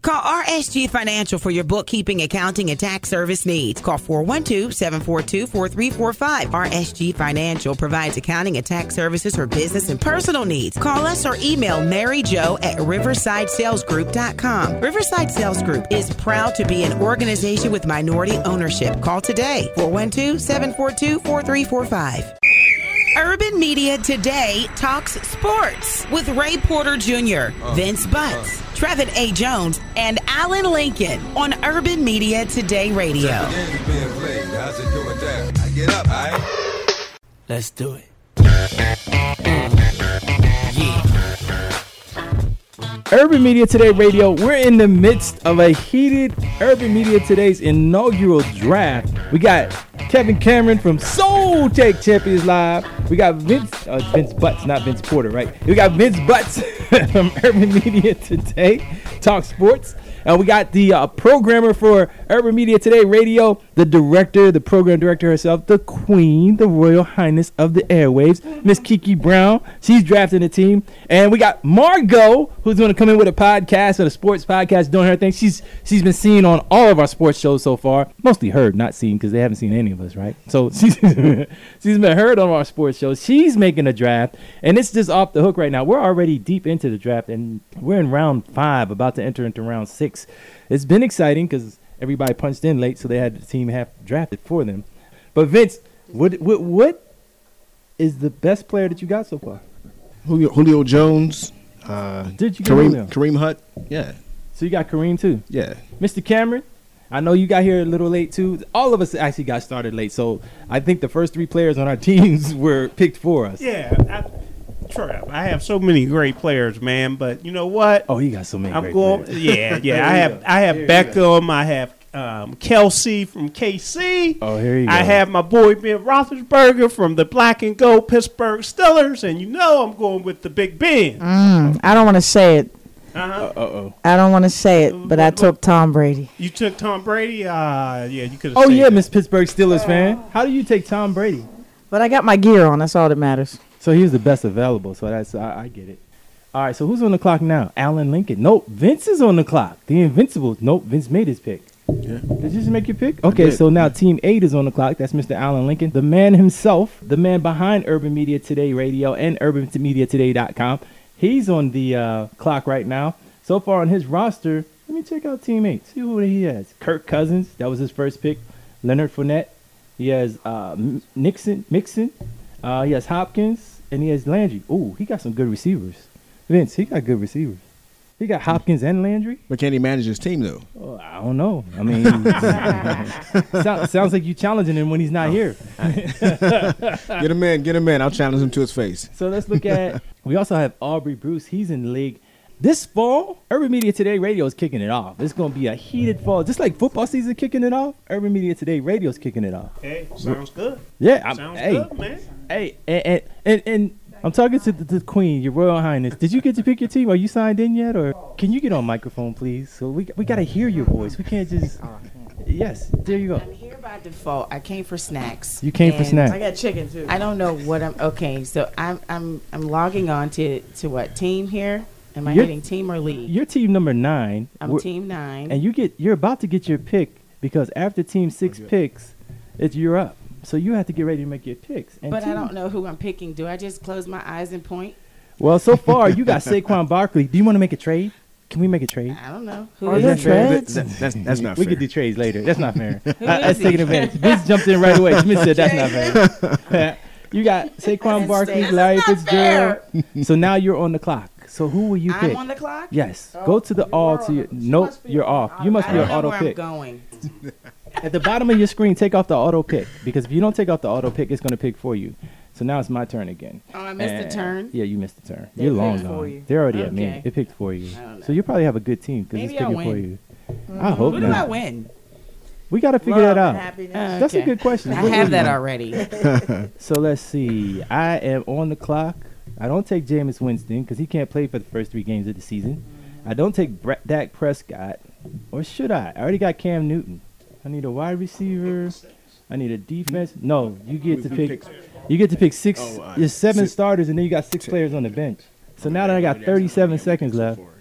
Call RSG Financial for your bookkeeping, accounting, and tax service needs. Call 412-742-4345. RSG Financial provides accounting and tax services for business and personal needs. Call us or email maryjo@riversidesalesgroup.com. Riverside Sales Group is proud to be an organization with minority ownership. Call today, 412-742-4345. Urban Media Today talks sports with Ray Porter Jr., Vince Butts, Trevin A. Jones, and Alan Lincoln on Urban Media Today Radio. Let's do it. Urban Media Today Radio, we're in the midst of a heated Urban Media Today's inaugural draft. We got Kevin Cameron from Soul Take Champions Live. We got Vince Butts, not Vince Porter, right? We got Vince Butts from Urban Media Today, Talk Sports. We got the programmer for Urban Media Today Radio, the director, the program director herself, the queen, the Royal Highness of the airwaves, Miss Kiki Brown. She's drafting the team. And we got Margot, who's going to come in with a podcast, a sports podcast, doing her thing. She's been seen on all of our sports shows so far. Mostly heard, not seen, because they haven't seen any of us, right? So she's been heard on our sports shows. She's making a draft, and it's just off the hook right now. We're already deep into the draft, and we're in round 5, about to enter into round 6. It's been exciting because everybody punched in late, so they had the team half drafted for them. But Vince, what is the best player that you got so far? Julio Jones. Did you get Kareem Hunt? Yeah. So you got Kareem too? Yeah. Mr. Cameron, I know you got here a little late too. All of us actually got started late, so I think the first 3 players on our teams were picked for us. Yeah. Trev, I have so many great players, man. But you know what? Oh, you got so many great players. Yeah. I have Beckham. I have Kelsey from KC. Oh, here you go. I have my boy Ben Roethlisberger from the Black and Gold Pittsburgh Steelers, and you know I'm going with the Big Ben. I don't want to say it. Uh-huh. I don't want to say it, but I took Tom Brady. You took Tom Brady? Yeah, you could have. Oh yeah, Miss Pittsburgh Steelers fan. How do you take Tom Brady? But I got my gear on. That's all that matters. So he was the best available. So that's I get it. All right. So who's on the clock now? Alan Lincoln. Nope. Vince is on the clock. The Invincibles. Nope. Vince made his pick. Yeah. Did you just make your pick? Okay. So now Team 8 is on the clock. That's Mr. Alan Lincoln, the man himself, the man behind Urban Media Today Radio and UrbanMediaToday.com. He's on the clock right now. So far on his roster, let me check out Team 8. See who he has. Kirk Cousins. That was his first pick. Leonard Fournette. He has Mixon. He has Hopkins. And he has Landry. Ooh, he got some good receivers. Vince, he got good receivers. He got Hopkins and Landry. But can he manage his team, though? Oh, I don't know. I mean, sounds like you challenging him when he's not here. Get him in. I'll challenge him to his face. So let's look at, we also have Aubrey Bruce. He's in the league. This fall, Urban Media Today Radio is kicking it off. It's going to be a heated fall. Just like football season kicking it off, Urban Media Today Radio is kicking it off. Hey, sounds good. Yeah. Sounds good, man. Hey, and I'm talking to the Queen, your Royal Highness. Did you get to pick your team? Are you signed in yet? Or can you get on microphone, please? So we got to hear your voice. We can't just... Yes, there you go. I'm here by default. I came for snacks. You came for snacks. I got chicken too. I don't know what I'm... Okay, so I'm logging on to what, team here? Am I hitting team or league? You're team number 9. I'm team 9. And you're about to get your pick because after team 6 picks, you're up. So you have to get ready to make your picks. And but I don't know who I'm picking. Do I just close my eyes and point? Well, so far you got Saquon Barkley. Do you want to make a trade? Can we make a trade? I don't know. Are there trades? That's not fair. We could do trades later. That's not fair. That's taking advantage. Vince jumped in right away. Smith said that's not fair. You got Saquon Barkley, Larry Fitzgerald. So now you're on the clock. So who will you pick? I'm on the clock? Yes. Go to the all to your... Nope, you're off. You must be an auto pick. I don't know where I'm going. At the bottom of your screen, take off the auto pick. Because if you don't take off the auto pick, it's going to pick for you. So now it's my turn again. Oh, I missed the turn? Yeah, you missed the turn. They You're long picked for gone. you. They're already at me. Okay. It picked for you. I don't know. So you probably have a good team because it's Maybe I'll picking for win. you. I hope Who do I not. win? We got to figure that out. Happiness. That's a Okay. good question. I What have do that you- already. So let's see. I am on the clock. I don't take Jameis Winston because he can't play for the first 3 games of the season. I don't take Dak Prescott. Or should I? I already got Cam Newton. I need a wide receiver. I need a defense. No, you get to pick. You get to pick 6. There's 7 starters, and then you got 6 players on the bench. So now that I got 37 seconds left,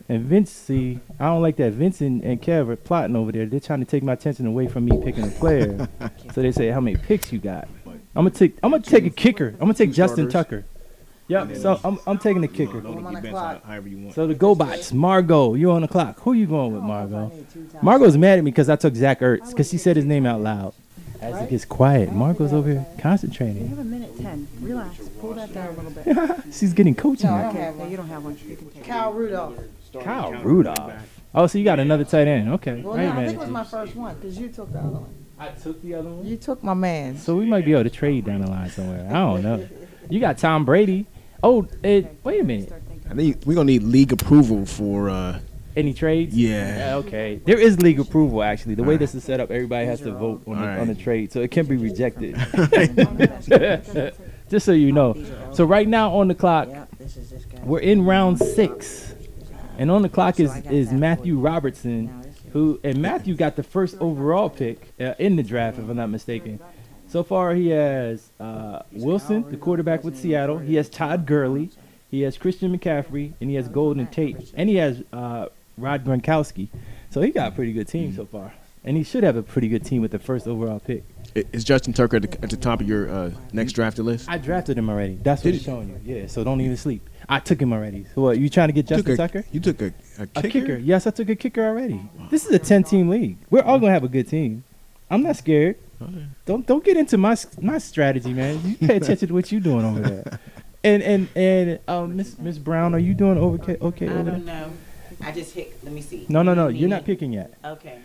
And Vince, see, I don't like that. Vince and Kev are plotting over there. They're trying to take my attention away from me picking a player. So they say, how many picks you got? I'm gonna take a kicker. I'm gonna take Justin Tucker. Yep. So I'm taking the kicker. However you want. So the GoBots, Margot, you on the clock. Who you going with, Margot? Margot's mad at me because I took Zach Ertz because she said his name out loud. As it gets quiet, Margot's over here concentrating. have a minute 10. Relax. Pull that down a little bit. She's getting coaching. Okay, you don't have one. You can take Kyle Rudolph. Kyle Rudolph. Oh, so you got another tight end. Okay. Well, no, I think it was my first one because you took the other one. I took the other one. You took my man. So we might be able to trade down the line somewhere. I don't know. You got Tom Brady. Oh, wait a minute. I think we're gonna need league approval for. Any trades? Yeah. Okay. There is league approval actually. The way this is set up, everybody has to vote on the trade, so it can be rejected. Just so you know. So right now on the clock, we're in round 6, and on the clock is Matthew Robertson, and Matthew got the first overall pick in the draft, if I'm not mistaken. So far, he has Wilson, the quarterback with Seattle. He has Todd Gurley. He has Christian McCaffrey, and he has Golden Tate, and he has Rod Gronkowski. So he got a pretty good team so far, and he should have a pretty good team with the first overall pick. Is Justin Tucker at the top of your next drafted list? I drafted him already. That's what it's showing you. Yeah, so don't even sleep. I took him already. So what, you trying to get Justin Tucker? You took a A kicker? kicker. Yes, I took a kicker already. This is a 10-team league. We're all going to have a good team. I'm not scared. Don't get into my strategy, man. You pay attention to what you're doing over there. And Miss Brown, are you doing okay I over there? don't know. I just hit. Let me see. No. You're not picking yet. Okay.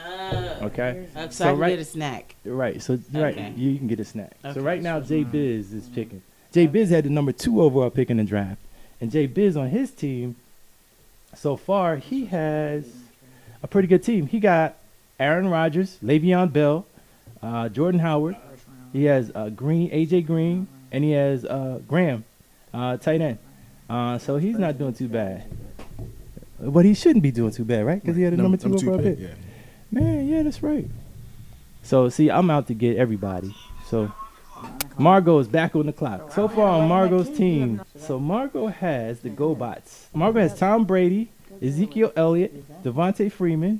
Okay. So I can get a snack. Right. So Okay. you can get a snack. So Okay. right now, Jay Biz is picking. Jay Biz had the number 2 overall pick in the draft, and Jay Biz on his team. So far, he has a pretty good team. He got Aaron Rodgers, Le'Veon Bell, Jordan Howard. He has AJ Green, and he has Graham, tight end. So he's not doing too bad. But he shouldn't be doing too bad, right? Because he had a number 2 overall pick. Yeah. Man, yeah, that's right. So, see, I'm out to get everybody. So, Margot is back on the clock. So far on Margot's team, so Margot has the GoBots. Margot has Tom Brady, Ezekiel Elliott, Devontae Freeman,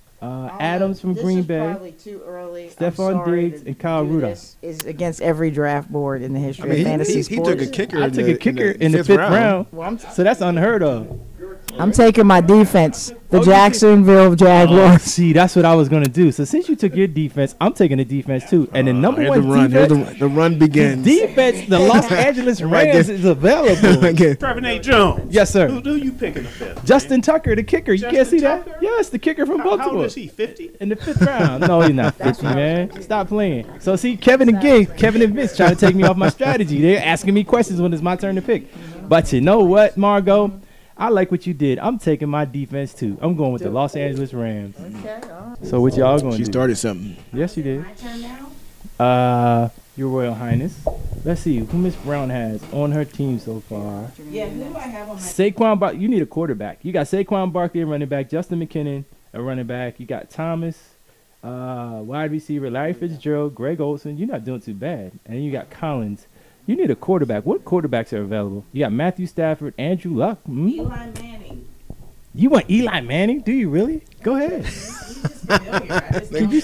Adams from Green Bay, Probably too early. Stephon Diggs, and Kyle Rudolph. Is against every draft board in the history I mean, of fantasy he sports. took a kicker. I took a kicker in the 5th round. Well, So that's unheard of. I'm taking my defense, the Oh, you Jacksonville Jaguars. See, that's what I was going to do. So since you took your defense, I'm taking the defense too. And the number Here one the run. defense, The run begins. defense, the Los Angeles Right Rams there. is available. Again. Trevor A. Jones. Yes, sir. Who you picking the 5th? Justin Tucker, the kicker. You can't Justin see that? Tucker? Yes, the kicker from How old Baltimore. is he? 50? In the 5th round. No, he's not 50, man. Stop playing. So, see, Kevin and Vince trying to take me off my strategy. They're asking me questions when it's my turn to pick. But you know what, Margot? I like what you did. I'm taking my defense, too. I'm going with the Los Angeles Rams. So, what y'all going to She do? started something. Yes, you did. My turn now? Your Royal Highness. Let's see who Miss Brown has on her team so far. Yeah, who do I have on my Saquon Barkley. You need a quarterback. You got Saquon Barkley, a running back. Justin McKinnon, a running back. You got Thomas, wide receiver. Larry Fitzgerald, Greg Olsen. You're not doing too bad. And you got Collins. You need a quarterback. What quarterbacks are available? You got Matthew Stafford, Andrew Luck. Eli Manning? You want Eli Manning? Do you really? Go ahead. He's just familiar. I just don't-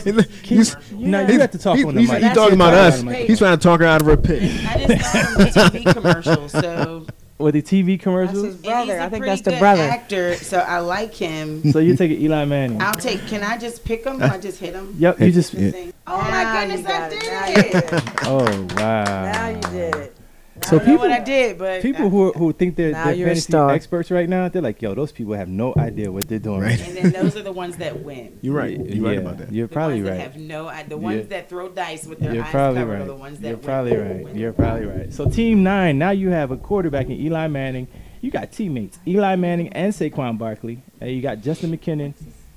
You have to talk on the mic. He's talking about us. That's He's trying to talk her out of her pick. I just saw him on the TV commercial, so With the TV That's commercials? his and brother. he's a I think pretty that's the good brother. actor, so I like him. So you're taking Eli Manning. I'll take. Can I just pick him? I just hit him. Yep, you just. Yeah. Oh Now my you goodness, I got it. did Now it! you did it. Oh, wow. Now you did it. So I don't know people, what I did, but people who think they're Now you're a fantasy star. experts right now, they're like, yo, those people have no idea what they're doing. Right. and then those are the ones that win. You're right. You're right about that. You're The probably ones right. that have no idea. The ones that throw dice with their You're eyes probably covered right. are the ones that You're win. probably right. You're probably right. So team 9, now you have a quarterback in Eli Manning. You got teammates, Eli Manning and Saquon Barkley. You got Justin McKinnon.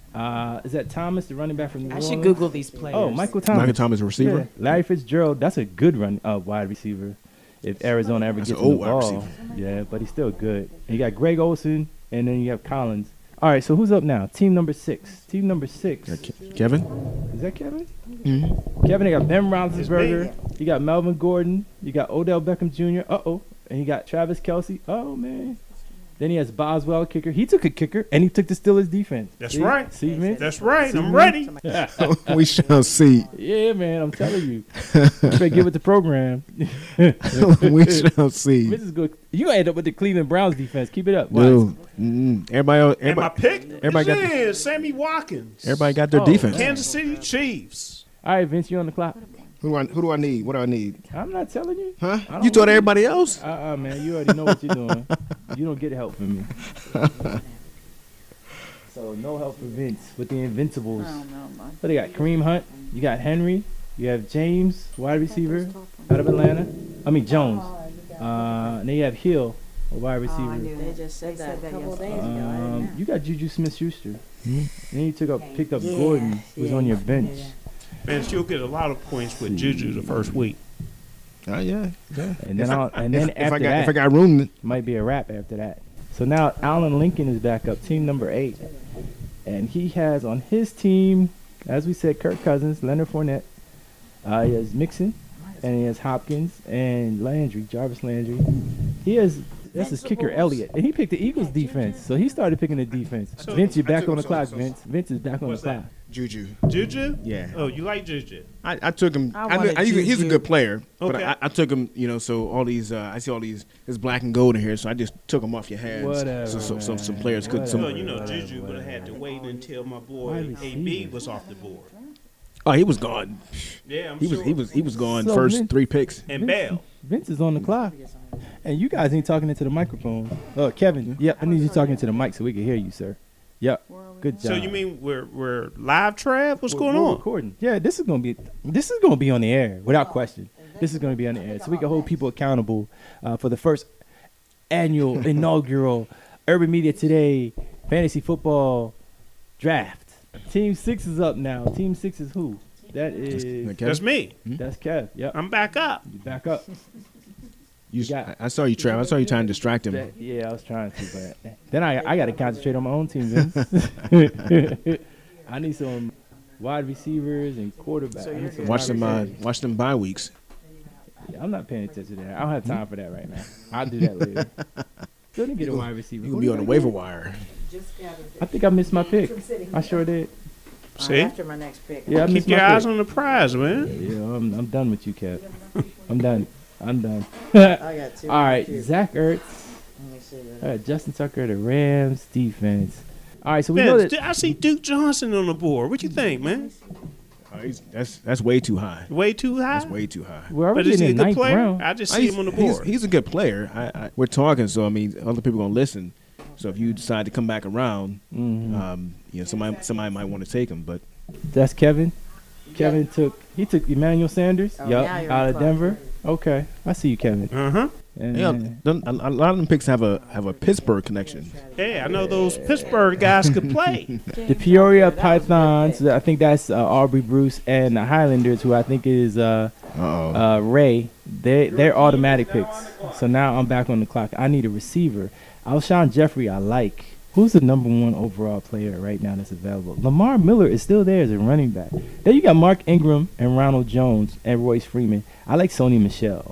Is that Thomas, the running back from New I Orleans? should Google these players. Oh, Michael Thomas. Michael Thomas, a receiver. Yeah. Larry Fitzgerald, that's a good wide receiver. If Arizona ever That's gets an him old the wide ball, receiver. yeah, but he's still good. And you got Greg Olsen, and then you have Collins. All right, so who's up now? Team number 6. Team number 6. Kevin? Is that Kevin? Mm-hmm. Kevin, they got Ben Roethlisberger. You got Melvin Gordon. You got Odell Beckham Jr. And you got Travis Kelce. Oh man. Then he has Boswell, kicker. He took a kicker, and he took the Steelers defense. That's See? right. See, Vince? That's right. See, I'm Vince? ready. We shall see. Yeah, man, I'm telling you. You better get with the program. We shall see. This is good. You gonna end up with the Cleveland Browns defense. Keep it up. Watch. Dude, everybody, And my pick everybody got is Sammy Watkins. everybody got their Oh, defense. Kansas City Chiefs. All right, Vince, you on the clock. Who do I need? What do I need? I'm not telling you. Huh? I don't You told know. everybody else? Man, you already know what you're doing. You don't get help from me. So no help for Vince with the Invincibles. So they got Kareem Hunt. You got Henry. You have James, wide receiver out of Atlanta. I mean Jones. And then you have Hill, a wide receiver. They just said that a couple days ago. You got Juju Smith-Schuster. Then you picked up Gordon, who's on your bench. Vince, you'll get a lot of points with Juju the first week. Oh yeah. And then If I after that, got room, might be a wrap after that. So now Alan Lincoln is back up, team number 8. And he has on his team, as we said, Kirk Cousins, Leonard Fournette. He has Mixon, and he has Hopkins and Landry, Jarvis Landry. That's his kicker, Elliott. And he picked the Eagles defense, so he started picking the defense. So- Vince, you're back on the clock, Vince. Vince is back on the What's clock. that? Juju. Juju? Yeah. Oh, you like Juju? I took him. I wanted He's a Juju. good player, but Okay. I took him. So all these, I see all these. There's black and gold in here, so I just took them off your hands. Whatever, So some man. players could. Whatever. Well, you know, Whatever, Juju would have had to wait until my boy Wide AB receiver. was off the board. Oh, he was gone. Yeah, I'm He sure. was gone So, first Vince- 3 picks. And Bell. Vince is on the clock. And you guys ain't talking into the microphone. Oh, Kevin. Yep, I need you talking to the mic so we can hear you, sir. Yep. Good job. So you mean we're live, Trav? What's going We're on? recording. Yeah, this is gonna be on the air without question. This is gonna be on the air, so we can hold people accountable for the first annual inaugural Urban Media Today Fantasy Football Draft. Team 6 is up now. Team 6 is who? That is That's me. that's Kev. Yep. I'm back up. You back up. I saw you, Trav. I saw you trying to distract him. Yeah, I was trying to, but then I got to concentrate on my own team. Vince. I need some wide receivers and quarterbacks. I need some Watch wide them. receivers. Watch them bye weeks. Yeah, I'm not paying attention to that. I don't have time for that right now. I'll do that later. Still didn't get a wide receiver. You gonna be on the waiver wire. I think I missed my pick. I sure did. See? After my next pick. Yeah, I Keep missed your my eyes pick. on the prize, man. Yeah, I'm done with you, Kev. I'm done. I got 2. All right, Let Zach Ertz. me see that. All right, Justin Tucker, the Rams defense. All right, so we know Vince, that. I see Duke Johnson on the board. What you think, man? That's way too high. Way too high? That's way too high. We're But already is in he a the good ninth player? round. I just see him on the board. He's a good player. We're talking, so I mean, other people gonna listen. So if you decide to come back around, somebody might want to take him. But That's Kevin. Kevin took Emmanuel Sanders. Oh, Yup, now you're out on of clock. Denver. Okay, I see you, Kevin. Uh-huh. And, a lot of them picks have a Pittsburgh connection. Hey, I know those Pittsburgh guys could play. the Peoria Pythons. I think that's Aubrey Bruce and the Highlanders, who I think is Ray. They're automatic picks. So now I'm back on the clock. I need a receiver. Alshon Jeffrey, I like. Who's the number 1 overall player right now that's available? Lamar Miller is still there as a running back. Then you got Mark Ingram and Ronald Jones and Royce Freeman. I like Sony Michel.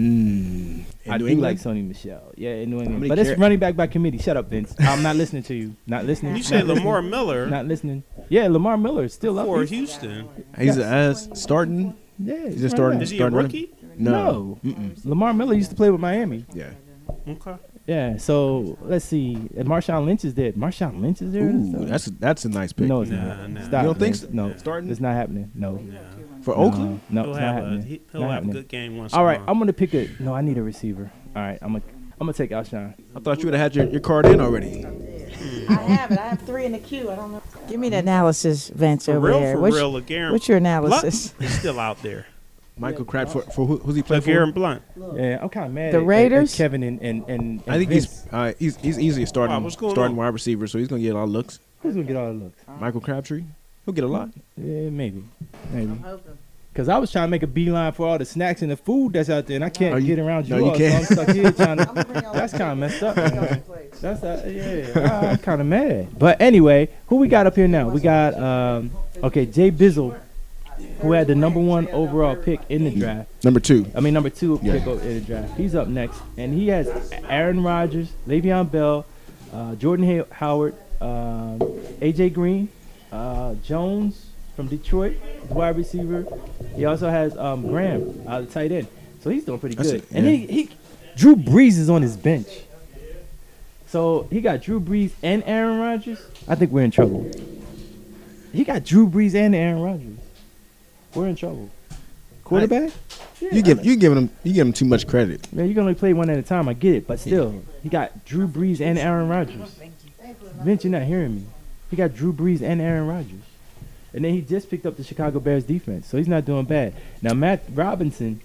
I do like Sony Michel. Yeah, in New England. many But it's car- running back by committee. Shut up, Vince. I'm not listening to you. Not listening. You Not said listening. Lamar Miller Not listening. Yeah, Lamar Miller is still up. for He's- Houston. He's as starting. Yeah, He's a starting. Is he a starting rookie? No. Lamar Miller used to play with Miami. Yeah. Okay. Yeah, so let's see. And Marshawn Lynch is there. Marshawn Lynch is there? Ooh, So- that's a nice pick. no, it's Nah, not. nah. Stop, You don't think Vince. so? No, Starting? it's not happening. No. For Oakland. No, He'll it's not have happening. he'll Not have a happening. good game once. All right, in a I'm while. gonna pick a. No, I need a receiver. All right, I'm gonna take Alshon. I thought you would have had your card in already. I have it. I have 3 in the queue. I don't know. Give me the analysis, Vince, For over real, there. for What's, real, LeGarren what's your Blunt analysis? is still out there. Michael Pratt for who's he playing for? LeGarren Blunt. Yeah, I'm kind of mad. The at Raiders? Kevin and I think Vince. he's easily a starting what's going starting on? wide receiver, so he's gonna get a lot of looks. Who's gonna get all the looks? Michael Crabtree, he'll get a lot. Yeah, maybe. Cause I was trying to make a beeline for all the snacks and the food that's out there, and I can't No, you- get around you. no, you all, can't. So I'm stuck here trying to. That's kind of messed up. Man. That's yeah. I'm kind of mad. But anyway, who we got up here now? We got Jay Bizzle, who had the number 1 overall pick in the draft. Number 2. Number 2 Yeah. pick in the draft. He's up next, and he has Aaron Rodgers, Le'Veon Bell, Jordan Howard, A.J. Green, Jones from Detroit, the wide receiver. He also has Graham, the tight end. So he's doing pretty good. And he Drew Brees is on his bench. So he got Drew Brees and Aaron Rodgers. I think we're in trouble. He got Drew Brees and Aaron Rodgers. We're in trouble. Quarterback? You give him too much credit. Man, you can only play one at a time. I get it, but still, he got Drew Brees and Aaron Rodgers. Vince, you're not hearing me. He got Drew Brees and Aaron Rodgers, and then he just picked up the Chicago Bears defense, so he's not doing bad. Now Matt Robertson,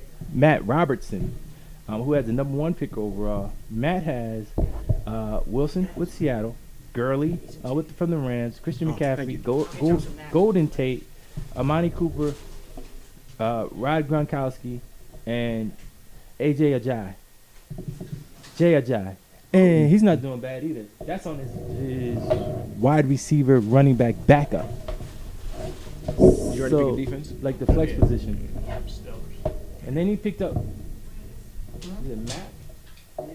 who has the number 1 pick overall. Matt has Wilson with Seattle, Gurley from the Rams, Christian McCaffrey, Golden Tate, Amani Cooper, Rod Gronkowski, and A.J. Ajayi. And he's not doing bad either. That's on his wide receiver running back backup. You already picking defense? Like the flex position. And then he picked up, is it Mac?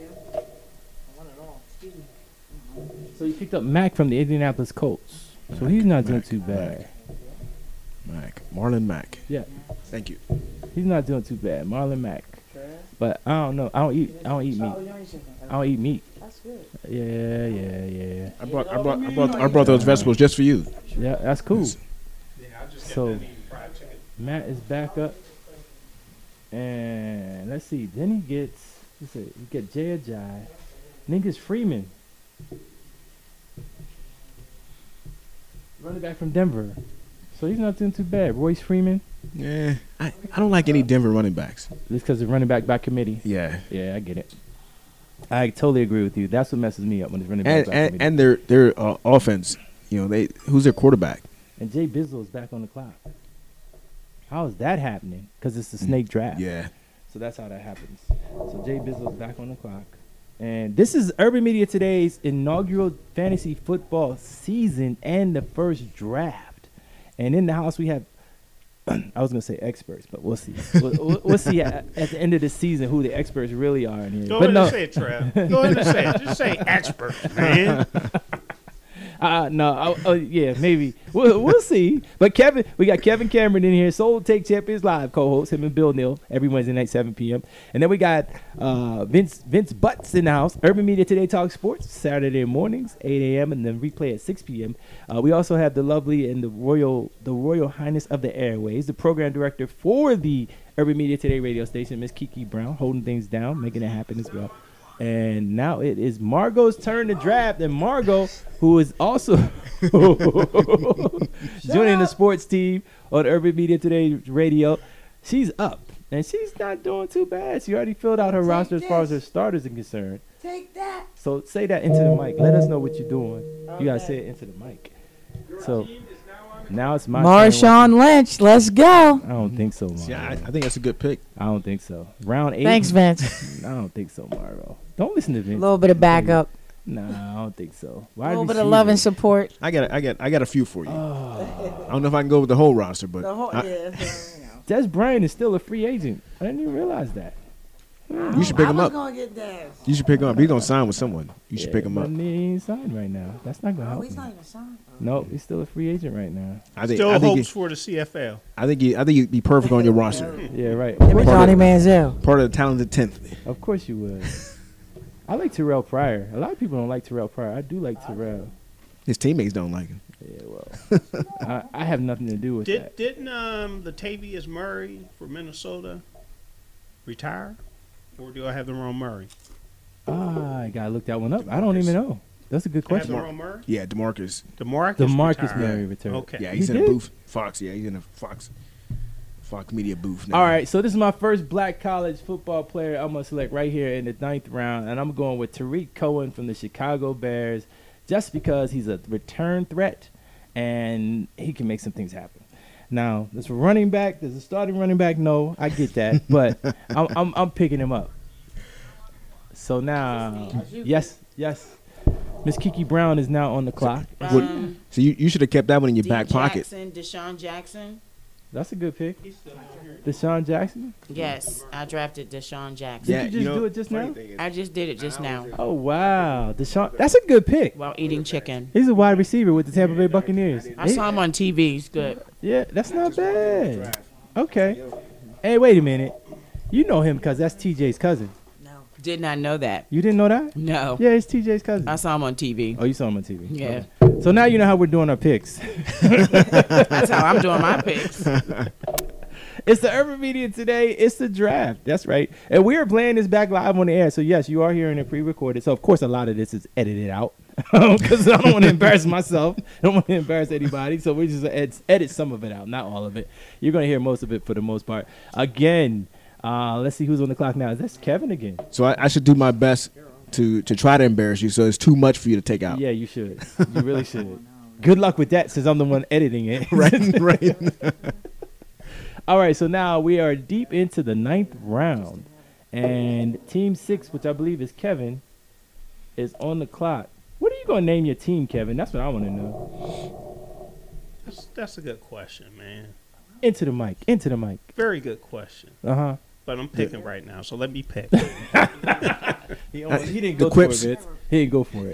So he picked up Mac from the Indianapolis Colts. So he's not doing too bad. Marlon Mack. Yeah. Thank you. He's not doing too bad. Marlon Mack. But I don't know. I don't eat meat. I don't eat meat. That's good. Yeah. I brought those vegetables just for you. Yeah, that's cool. So Matt is back up. And let's see. Then he gets Jay Ajayi. Then he gets Freeman. Running back from Denver. So he's not doing too bad. Royce Freeman. Yeah. I don't like any Denver running backs. Just because of running back by committee. Yeah. Yeah, I get it. I totally agree with you. That's what messes me up when it's running back by committee. And their offense, who's their quarterback? And Jay Bizzle is back on the clock. How is that happening? Because it's the snake draft. Yeah. So that's how that happens. So Jay Bizzle is back on the clock. And this is Urban Media Today's inaugural fantasy football season and the first draft. And in the house we have, I was going to say experts, but we'll see. We'll see at the end of the season who the experts really are in here. Go ahead and say it, Trev. Go ahead and say it. Just say experts, man. Yeah, maybe. We'll see. But we got Kevin Cameron in here, Soul Take Champions Live co-host, him and Bill Neal, every Wednesday night, 7 p.m. And then we got Vince Butts in the house, Urban Media Today Talk Sports, Saturday mornings, 8 a.m., and then replay at 6 p.m. We also have the lovely and the Royal Highness of the Airways, the program director for the Urban Media Today radio station, Miss Kiki Brown, holding things down, making it happen as well. And now it is Margot's turn to draft. And Margot, who is also joining the sports team on Urban Media Today Radio, she's up. And she's not doing too bad. She already filled out her roster as far as her starters are concerned. Take that. So say that into the mic. Let us know what you're doing. You got to say it into the mic. So now it's my Marshawn Lynch, let's go. I don't think so, Margo. Yeah, I think that's a good pick. I don't think so. Round 8. Thanks, Vince. I don't think so, Margo. Don't listen to Vince. A little bit of backup. Nah, I don't think so. A little bit of love and support. I got a few for you. I don't know if I can go with the whole roster, but Des Bryant is still a free agent. I didn't even realize that. You should pick him up. Gonna get Des. You should pick him up. He's gonna sign with someone. You should pick him up. But he ain't signed right now. That's not gonna help. He's him. not even signed. No, he's still a free agent right now. I think hopes for the CFL. I think you'd be perfect on your roster. Yeah, right. Him and Johnny Manziel. Part of the talented 10th. Of course you would. I like Terrell Pryor. A lot of people don't like Terrell Pryor. I do like Terrell. His teammates don't like him. Yeah, well, I have nothing to do with that. Didn't Latavius Murray for Minnesota retire? Or do I have the wrong Murray? I gotta look that one up. I don't even know. That's a good I have question. the wrong Murray? Yeah, DeMarcus. DeMarcus retired. Murray returned. Okay. Yeah, he's He in a did? booth. Fox. Yeah, he's in a Fox Media booth now. All right, so this is my first black college football player I'm going to select right here in the 9th round, and I'm going with Tariq Cohen from the Chicago Bears just because he's a return threat and he can make some things happen. Now, there's a running back. There's a starting running back. No, I get that, but I'm picking him up. So now, yes, Miss Kiki Brown is now on the clock. So you should have kept that one in your back pocket. Deshaun Jackson. That's a good pick. Deshaun Jackson. Yes, I drafted Deshaun Jackson. Did you just do it just now? I just did it just now Oh wow, Deshaun. That's a good pick. while eating chicken. He's a wide receiver with the Tampa Bay Buccaneers. I saw him on TV. He's good. Yeah, that's not bad. Okay. Hey, wait a minute. You know him because that's TJ's cousin. Did not know that. You didn't know that? No. Yeah, it's TJ's cousin. I saw him on TV. Oh, you saw him on TV. Yeah. Okay. So now you know how we're doing our picks. That's how I'm doing my picks. It's the Urban Media Today. It's the draft. That's right. And we are playing this back live on the air. So, yes, you are hearing it pre-recorded. So, of course, a lot of this is edited out because I don't want to embarrass myself. I don't want to embarrass anybody. So, we just edit some of it out, not all of it. You're going to hear most of it for the most part. Again, let's see who's on the clock now. Is that Kevin again? So I should do my best to try to embarrass you. So it's too much for you to take out. Yeah, you should. You really should. Good luck with that since I'm the one editing it. Right. All right, so now we are deep into the 9th round. And Team 6, which I believe is Kevin, is on the clock. What are you going to name your team, Kevin? That's what I want to know. That's a good question, man. Into the mic. Into the mic. Very good question. Uh-huh. But I'm picking right now, so let me pick. He didn't go for quips. it, Vince. He didn't go for it.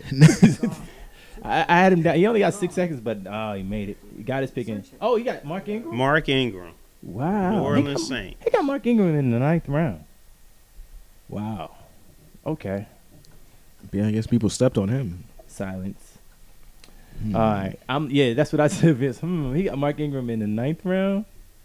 I had him down. He only got 6 seconds, but he made it. He got his pick in. Oh, he got Mark Ingram? Mark Ingram, Wow. New Orleans Saints. He got Mark Ingram in the 9th round. Wow. Okay. Yeah, I guess people stepped on him. Silence. All right. That's what I said, Vince. He got Mark Ingram in the 9th round.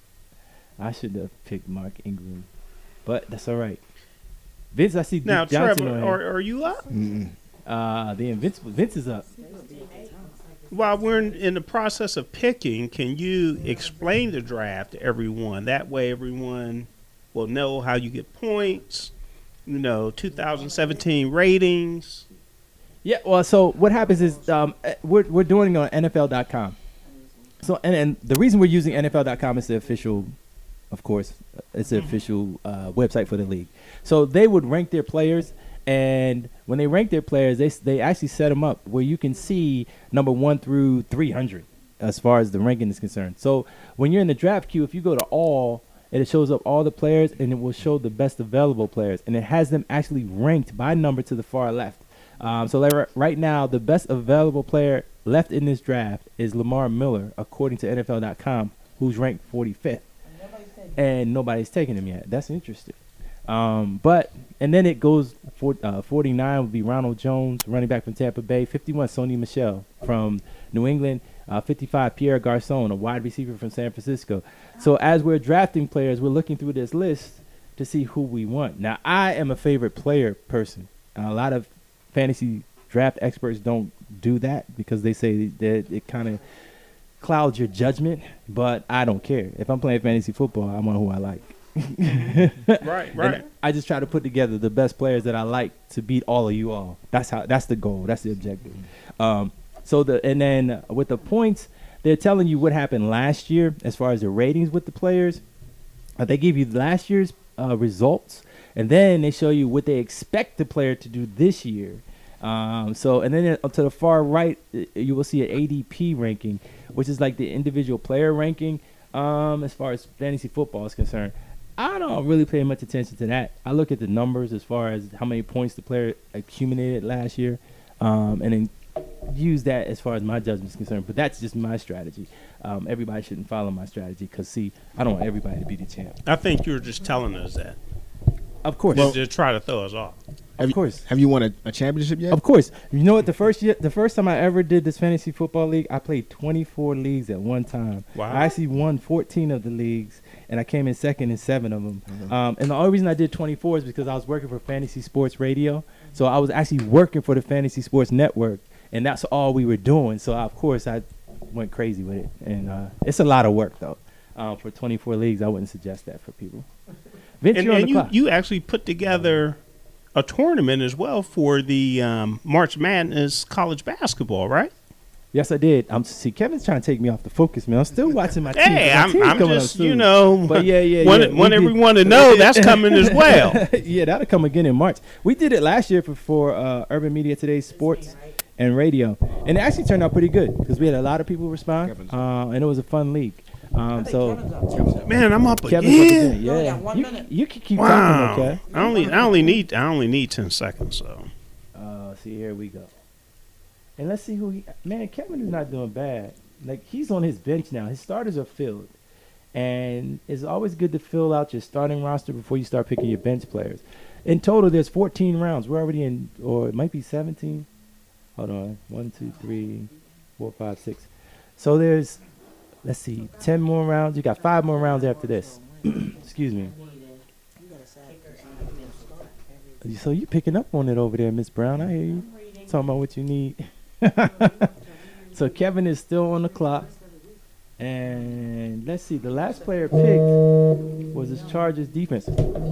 I should have picked Mark Ingram, but that's all right. Vince, I see Duke Now, Johnson Trevor, on here. are you up? Then Vince is up. While we're in the process of picking, can you explain the draft to everyone? That way everyone will know how you get points, 2017 ratings. Yeah, well, so what happens is we're doing it on NFL.com. So, and the reason we're using NFL.com is the official, of course, it's the official website for the league. So they would rank their players, and when they rank their players, they actually set them up where you can see number 1 through 300 as far as the ranking is concerned. So when you're in the draft queue, if you go to all, it shows up all the players, and it will show the best available players, and it has them actually ranked by number to the far left. So right now, the best available player left in this draft is Lamar Miller, according to NFL.com, who's ranked 45th. And nobody's taken him yet. That's interesting. And then it goes 49 would be Ronald Jones, running back from Tampa Bay. 51, Sony Michel from New England. 55, Pierre Garçon, a wide receiver from San Francisco. So as we're drafting players, we're looking through this list to see who we want. Now, I am a favorite player person. A lot of fantasy draft experts don't do that because they say that it kind of clouds your judgment, but I don't care. If I'm playing fantasy football, I want who I like. Right. And I just try to put together the best players that I like to beat all of you all. That's the goal. That's the objective. And then with the points, they're telling you what happened last year as far as the ratings with the players. They give you last year's results, and then they show you what they expect the player to do this year. And then to the far right, you will see an ADP ranking, which is like the individual player ranking as far as fantasy football is concerned. I don't really pay much attention to that. I look at the numbers as far as how many points the player accumulated last year, and then use that as far as my judgment is concerned. But that's just my strategy. Everybody shouldn't follow my strategy because, I don't want everybody to be the champ. I think you were just telling us that. Of course. Just try to throw us off. Of course. Have you won a championship yet? Of course. You know what? The first time I ever did this fantasy football league, I played 24 leagues at one time. Wow. I actually won 14 of the leagues, and I came in second in 7 of them. And the only reason I did 24 is because I was working for Fantasy Sports Radio. So I was actually working for the Fantasy Sports Network, and that's all we were doing. So, of course, I went crazy with it. And it's a lot of work, though. For 24 leagues, I wouldn't suggest that for people. Vince, And you actually put together a tournament as well for the March Madness college basketball, right? Yes, I did. See, Kevin's trying to take me off the focus, man. I'm still watching my team. Hey, My team's I'm coming just, up soon. But want everyone to know that's coming as well. Yeah, that'll come again in March. We did it last year for Urban Media Today's Sports and Radio, and it actually turned out pretty good because we had a lot of people respond, and it was a fun league. So Man, I'm up Kevin's up again. again. You only Yeah, got 1 minute. you can keep Wow. talking, okay? I only need 10 seconds. So See, here we go. And let's see who he. Man, Kevin is not doing bad. Like, he's on his bench now. His starters are filled. And it's always good to fill out your starting roster before you start picking your bench players. In total, there's 14 rounds. We're already in, or it might be 17. Hold on. 1, 2, 3, 4, 5, 6. So there's, let's see, 10 more rounds. You got 5 more rounds after this. Excuse me. So you picking up on it over there, Miss Brown. I hear you. Talking about what you need. So Kevin is still on the clock. And let's see, the last player picked was his Chargers defense.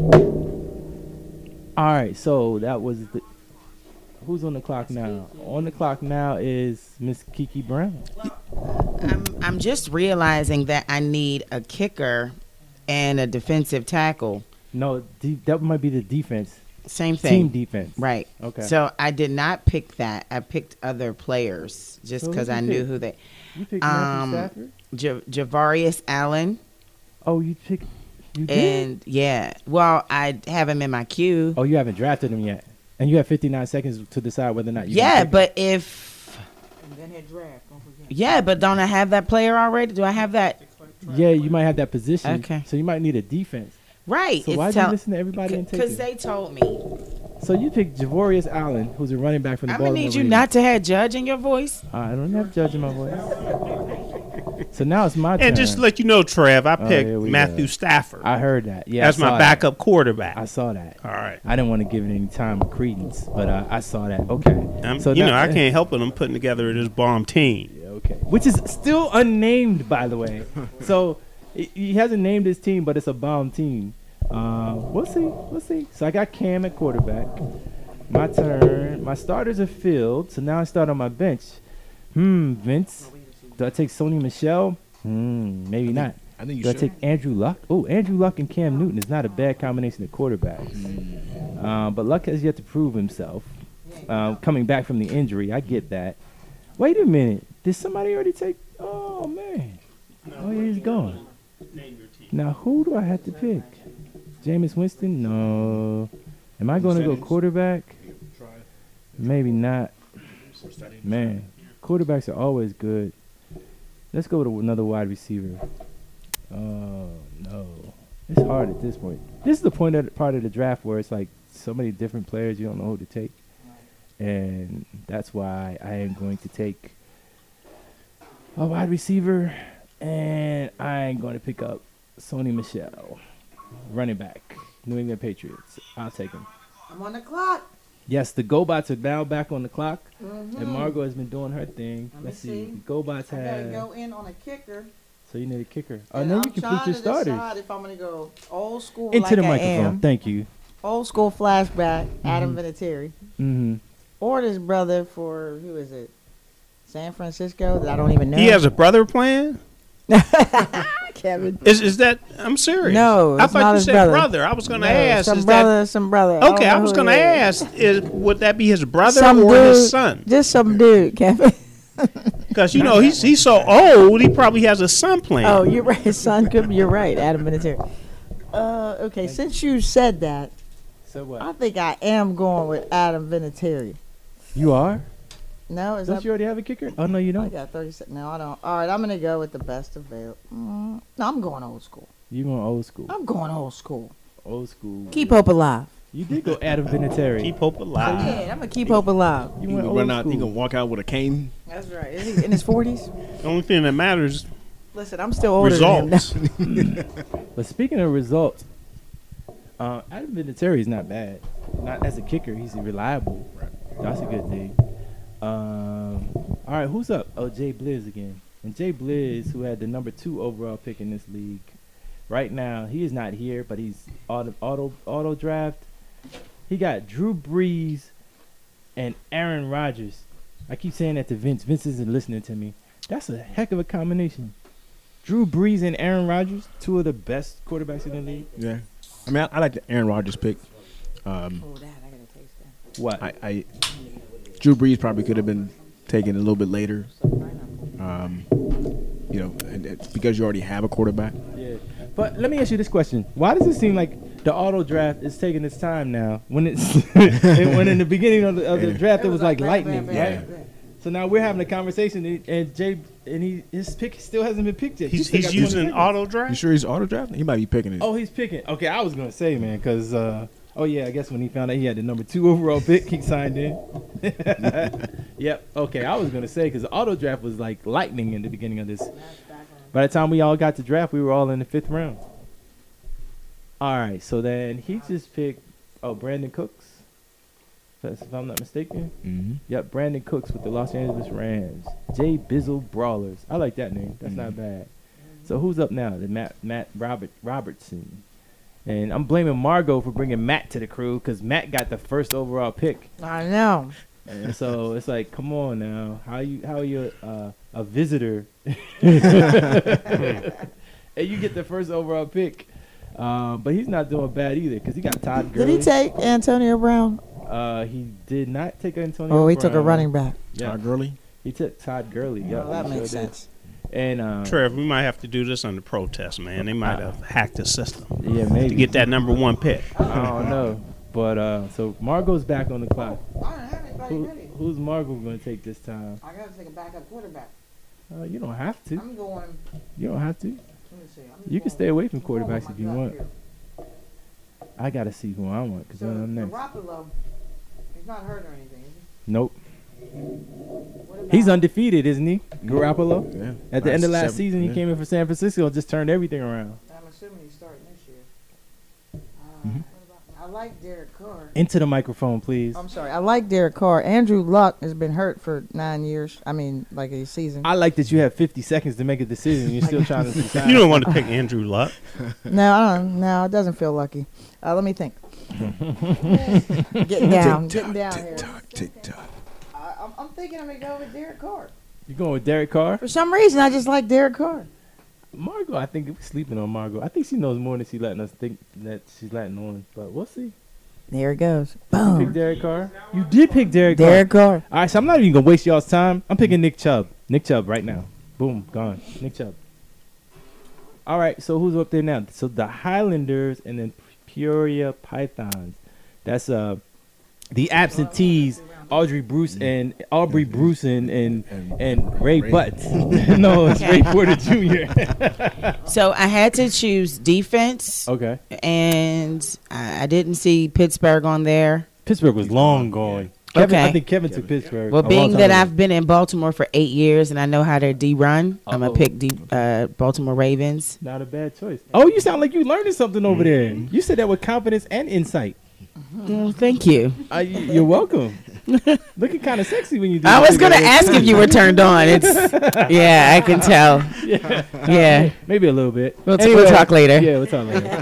All right, so that was the. Who's on the clock now? On the clock now is Miss Kiki Brown. I'm just realizing that I need a kicker and a defensive tackle. No, that might be the defense. Same Team thing. defense. Right. Okay. So I did not pick that. I picked other players just So because who'd I you knew pick? who they. You picked Matthew Stafford? Javarius Allen. Oh, you picked. You did? And yeah, well, I have him in my queue. Oh, you haven't drafted him yet. And you have 59 seconds to decide whether or not you Yeah, can pick but if. And then hit draft. Don't forget. Yeah, but don't I have that player already? Do I have that? him. Yeah, you might have that position. Okay. So you might need a defense. Right. So why do you listen to everybody and take Because it? they told me. So you picked Javorius Allen, who's a running back from the I'm going to Baltimore need you Ravens. not to have Judge in your voice. I don't have judge in my voice. So now it's my turn. and just to let you know, Trev, I picked here we Matthew go. Stafford. I heard that. Yeah, That's I saw my that. backup quarterback. I saw that. All right. I didn't want to give it any time or credence, but I saw that. Okay. So You now- know, I can't help it. I'm putting together this bomb team. Yeah, okay. Which is still unnamed, by the way. So he hasn't named his team, but it's a bomb team. We'll see. We'll see. So I got Cam at quarterback. My turn. My starters are filled, so now I start on my bench. Vince. Do I take Sony Michelle? Maybe not. I think you Do I should. take Andrew Luck? Oh, Andrew Luck and Cam Newton is not a bad combination of quarterbacks. But Luck has yet to prove himself. Coming back from the injury, I get that. Wait a minute. Did somebody already take? Oh, man. Oh, yeah, he's gone. Now, who do I have to pick? Jameis Winston? No. Am I going to go quarterback? Maybe not. Man, quarterbacks are always good. Let's go to another wide receiver. Oh, no. It's hard at this point. This is the part of the draft where it's like so many different players, you don't know who to take. And that's why I am going to take a wide receiver, and I ain't going to pick up Sony Michel, running back, New England Patriots. I'll take him. I'm on the clock. Yes, the GoBots are now back on the clock, and Margot has been doing her thing. Let me Let's see. see. The GoBots I gotta have. go in on a kicker. So you need a kicker. Oh, And now I'm you can trying put your to starters decide if I'm gonna go old school into like the I microphone. am, Thank you. old school flashback, Adam Vinatieri, Mm-hmm. or this brother for who is it? San Francisco that I don't even know. He has a brother playing? Kevin. Is that? I'm serious. No, I it's thought not you his said brother. I was going to No, ask. some Is brother, some brother. that okay? don't I know was who going to it is. ask. Would that be his brother Some or dude, his son? Just some dude, Kevin. Because you know he's so old. He probably has a son playing. Oh, you're right. His son could be. You're right, Adam Vinatieri. Okay, since you said that, So what? I think I am going with Adam Vinatieri. You are? No, is Don't that? you already have a kicker? Oh, no, you I don't. got 30 seconds. No, I don't. All right, I'm going to go with the best available. No, I'm going old school. You going old school. I'm going old school. Old school. Keep hope alive. You did go Adam Vinatieri. Keep hope alive. Yeah, I'm going to keep hope alive. You He went gonna old run out. He school. gonna walk out with a cane. That's right. Is he in his 40s? The only thing that matters Listen, I'm still older than results. him. But speaking of results, Adam Vinatieri is not bad. Not as a kicker, he's reliable. That's a good thing. All right, who's up? Oh, Jay Blizz again. And Jay Blizz, who had the number 2 overall pick in this league, right now he is not here, but he's auto draft. He got Drew Brees and Aaron Rodgers. I keep saying that to Vince. Vince isn't listening to me. That's a heck of a combination. Drew Brees and Aaron Rodgers, 2 of the best quarterbacks in the league. Yeah. I mean, I like the Aaron Rodgers pick. Oh, that, I got to taste that. What? I Drew Brees probably could have been taken a little bit later. You know, and it's because you already have a quarterback. Yeah. But let me ask you this question: why does it seem like the auto draft is taking its time now? When it's when in the beginning of the draft it was like lightning, right? So now we're having a conversation, and his pick still hasn't been picked yet. He's using auto You draft. sure he's auto draft? He might be picking it. Oh, he's picking. Okay, I was gonna say, man, because oh yeah, I guess when he found out he had the number 2 overall pick, he signed in. Yep. Okay, I was gonna say because the auto draft was like lightning in the beginning of this. By the time we all got to draft, we were all in the 5th round. All right, so then he just picked Brandon Cooks, if I'm not mistaken. Mm-hmm. Yep, Brandon Cooks with the Los Angeles Rams. Jay Bizzle Brawlers. I like that name. That's not bad. So who's up now? The Matt Robertson. And I'm blaming Margot for bringing Matt to the crew because Matt got the 1st overall pick. I know. And so it's like, come on now. How are you a visitor? And you get the 1st overall pick. But he's not doing bad either because he got Todd Gurley. Did he take Antonio Brown? He did not take Antonio Brown. Oh, he took a running back. Yeah. Todd Gurley. He took Todd Gurley. Yep, Oh, that he makes sure did. sense. And Trev, we might have to do this under protest, man. They might have hacked the system yeah, to maybe get that number 1 pick. I don't know. But so Margot's back on the clock. I don't have anybody ready. Who's Margot going to take this time? I got to take a backup quarterback. You don't have to. I'm going. You don't have to. Let me see. You can stay away from quarterbacks if you want. I got to see who I want because So I'm next. Garoppolo, he's not hurt or anything, is Nope. he? What about He's undefeated, isn't he? Garoppolo. Yeah. At the end of last 7, season, he yeah. came in for San Francisco and just turned everything around. I'm assuming he's starting this year. Mm-hmm. What about, I like Derek Carr. Into the microphone, please. I'm sorry. I like Derek Carr. Andrew Luck has been hurt for 9 years. I mean, like a season. I like that you have 50 seconds to make a decision. You're still trying to decide. You don't want to pick Andrew Luck. No, I don't. No, it doesn't feel lucky. Let me think. Getting down here. Tick-tock. I'm thinking I'm gonna go with Derek Carr. You going with Derek Carr? For some reason, I just like Derek Carr. Margot, I think we're sleeping on Margot. I think she knows more than she's letting us think that she's letting on. But we'll see. There it goes. You pick Boom. Derek Carr? You did pick Derek Carr. Derek Carr. All right, so I'm not even going to waste y'all's time. I'm picking Nick Chubb. Nick Chubb right now. Boom, gone. Nick Chubb. All right, so who's up there now? So the Highlanders and then Peoria Pythons. That's the absentees, Aubrey Bruce and Ray Butts. No, it's Ray Porter Jr. So I had to choose defense, Okay. and I didn't see Pittsburgh on there. Pittsburgh was long gone. Kevin, Okay. I think Kevin took Pittsburgh. Well, a long being time that ago. I've been in Baltimore for 8 years and I know how their D run, I'm Uh-oh. going to pick Baltimore Ravens. Not a bad choice. Oh, you sound like you learning something over there. You said that with confidence and insight. Well, thank you. You're welcome. Looking kind of sexy when you do I that was going to together. ask if you were turned on. Yeah, I can tell. Yeah. Maybe a little bit. We'll Anyway, talk later. Yeah, we'll talk later.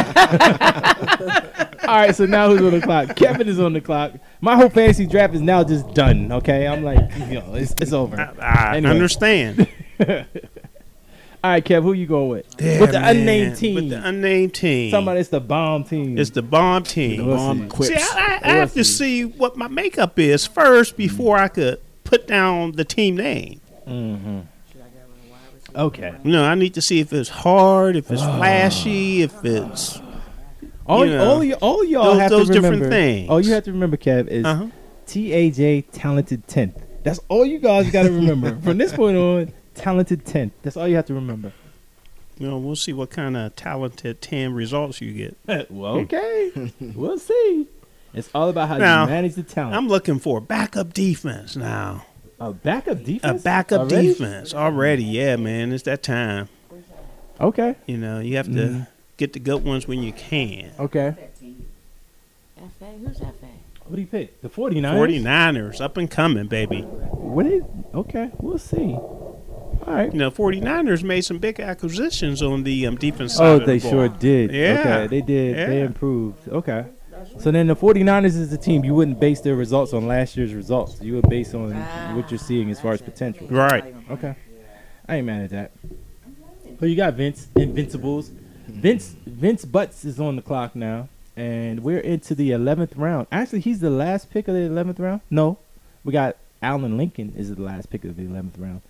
All right, so now who's on the clock? Kevin is on the clock. My whole fantasy draft is now just done, okay? I'm like, it's over. I Anyway. understand. All right, Kev, who you going with? Yeah, with the man. unnamed team. With the unnamed team. Somebody, it's the bomb team. It's the bomb team. We'll Bomb see. quips. See, I have to see what my makeup is first before I could put down the team name. Mm-hmm. Okay. You know, I need to see if it's hard, if it's flashy, if it's All You know, all y'all those- have those to remember. different things. All you have to remember, Kev, is uh-huh. TAJ Talented 10th. That's all you guys got to remember. From this point on, Talented 10th. That's all you have to remember. You know, we'll see what kind of talented 10 results you get. Well, okay. We'll see. It's all about how Now, you manage the talent. I'm looking for backup defense now. A backup A defense? backup Already? defense already. Yeah, man, it's that time. Okay. You know, you have to get the good ones when you can. Okay. FA? Who's FA? What do you pick? The 49ers? 49ers, up and coming, baby. What is? Okay. We'll see. All right. You know, 49ers made some big acquisitions on the defense side Oh, of the they ball. sure did. Yeah. Okay, they did. They Yeah. improved. Okay. So then the 49ers is the team. You wouldn't base their results on last year's results. You would base on what you're seeing as far as potential. Right. Okay. I ain't mad at that. So you got Vince, Invincibles. Vince Butts is on the clock now. And we're into the 11th round. Actually, he's the last pick of the 11th round. No. We got Alan Lincoln is the last pick of the 11th round.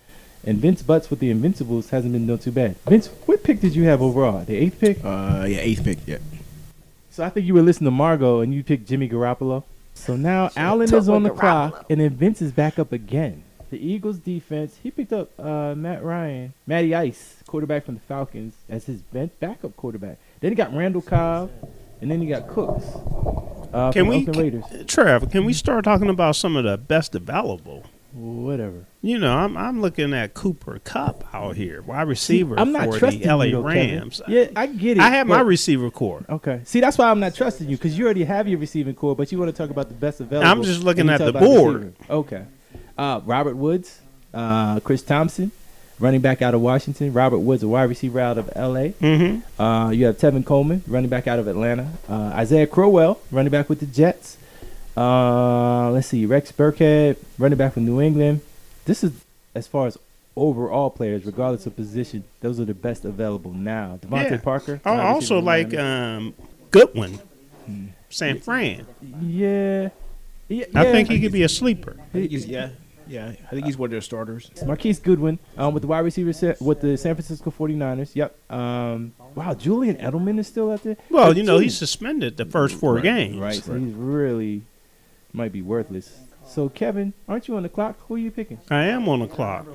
And Vince Butts with the Invincibles hasn't been doing too bad. Vince, what pick did you have overall? The 8th pick? Yeah, 8th pick. Yeah. So I think you were listening to Margot and you picked Jimmy Garoppolo. So now Allen is on the clock and then Vince is back up again. The Eagles defense, he picked up Matty Ice, quarterback from the Falcons, as his backup quarterback. Then he got Randall Cobb, and then he got Cooks from Oakland Raiders. Trev, can we start talking about some of the best available? Whatever. You know, I'm looking at Cooper Kupp out here, wide receiver I'm not for trusting the LA you, though, Rams. Kevin. Yeah, I get it. I have my receiver core. Okay. See, that's why I'm not trusting you, because you already have your receiving core, but you want to talk about the best available. I'm just looking and you at talk the about board. receiver. Okay. Robert Woods, Chris Thompson, running back out of Washington. Robert Woods, a wide receiver out of L.A. Mm-hmm. You have Tevin Coleman, running back out of Atlanta. Isaiah Crowell, running back with the Jets. Let's see, Rex Burkhead, running back from New England. This is, as far as overall players, regardless of position, those are the best available now. Devontae Parker. I also like Goodwin, San Fran. Yeah. I think he could be a sleeper. I think he's one of their starters. Marquise Goodwin with the wide receiver with the San Francisco 49ers. Yep. Wow, Julian Edelman is still out there. Well, you know, he's suspended the first 4 games. Right, so he's really might be worthless. So, Kevin, aren't you on the clock? Who are you picking? I am on the clock.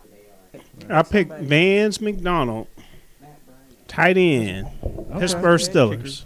I picked Vance McDonald, tight end, Pittsburgh Steelers.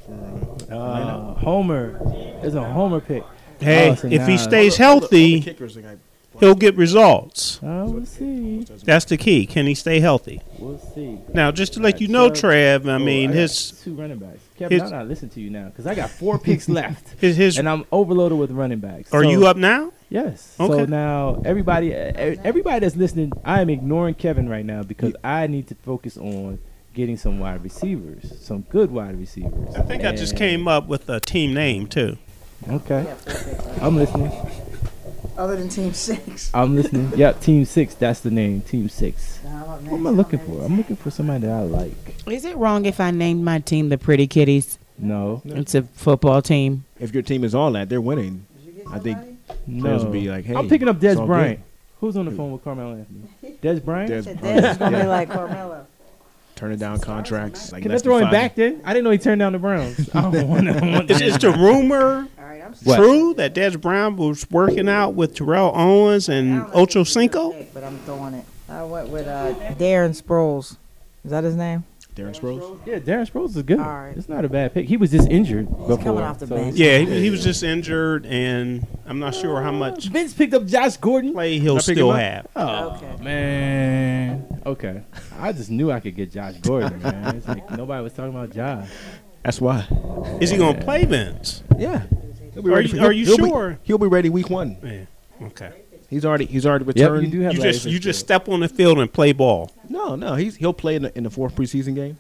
Homer. There's a Homer pick. Hey, so if he now- stays healthy, he'll get results. We'll see. That's the key. Can he stay healthy? We'll see. Now, just to let you know, Trev, I mean, I got his 2 running backs. Kevin, I'm not listening to you now because I got 4 picks left, his. and I'm overloaded with running backs. Are So- you up now? Yes. Okay. So now everybody that's listening, I am ignoring Kevin right now because I need to focus on getting some wide receivers, some good wide receivers. I think I just And- came up with a team name too. Okay. I'm listening. Other than Team 6. I'm listening. Yep, Team 6. That's the name. Team 6. Nah, What am I looking for? I'm looking for somebody that I like. Is it wrong if I named my team the Pretty Kitties? No. It's a football team. If your team is all that, they're winning. I think No. players will be like, hey. I'm picking up it's Des all Bryant. good. Who's on the phone with Carmelo Anthony? Des Bryant? Des Dez is going to Yeah. be like Carmelo. Turning down contracts. Like Can I less throw than him 5. back then? I didn't know he turned down the Browns. I don't want Is the rumor All right, I'm What? true that Des Brown was working out with Terrell Owens and Ocho Cinco? But I'm throwing it. I went with Darren Sproles. Is that his name? Darren Sproles? Yeah, Darren Sproles is good. All right. It's not a bad pick. He was just injured before. coming off the bench. Yeah, he was just injured, and I'm not sure how much Vince picked up Josh Gordon. play he'll pick still him up? have. Oh, Okay. man. Okay. I just knew I could get Josh Gordon, man. It's like nobody was talking about Josh. That's why. Is he going to play Vince? Yeah. He'll be Are ready you- for- are you he'll be- sure? He'll be ready week 1. Yeah. Okay. He's already Yep, returned. you do have You just step on the field and play ball. No, he'll play in the 4th preseason game.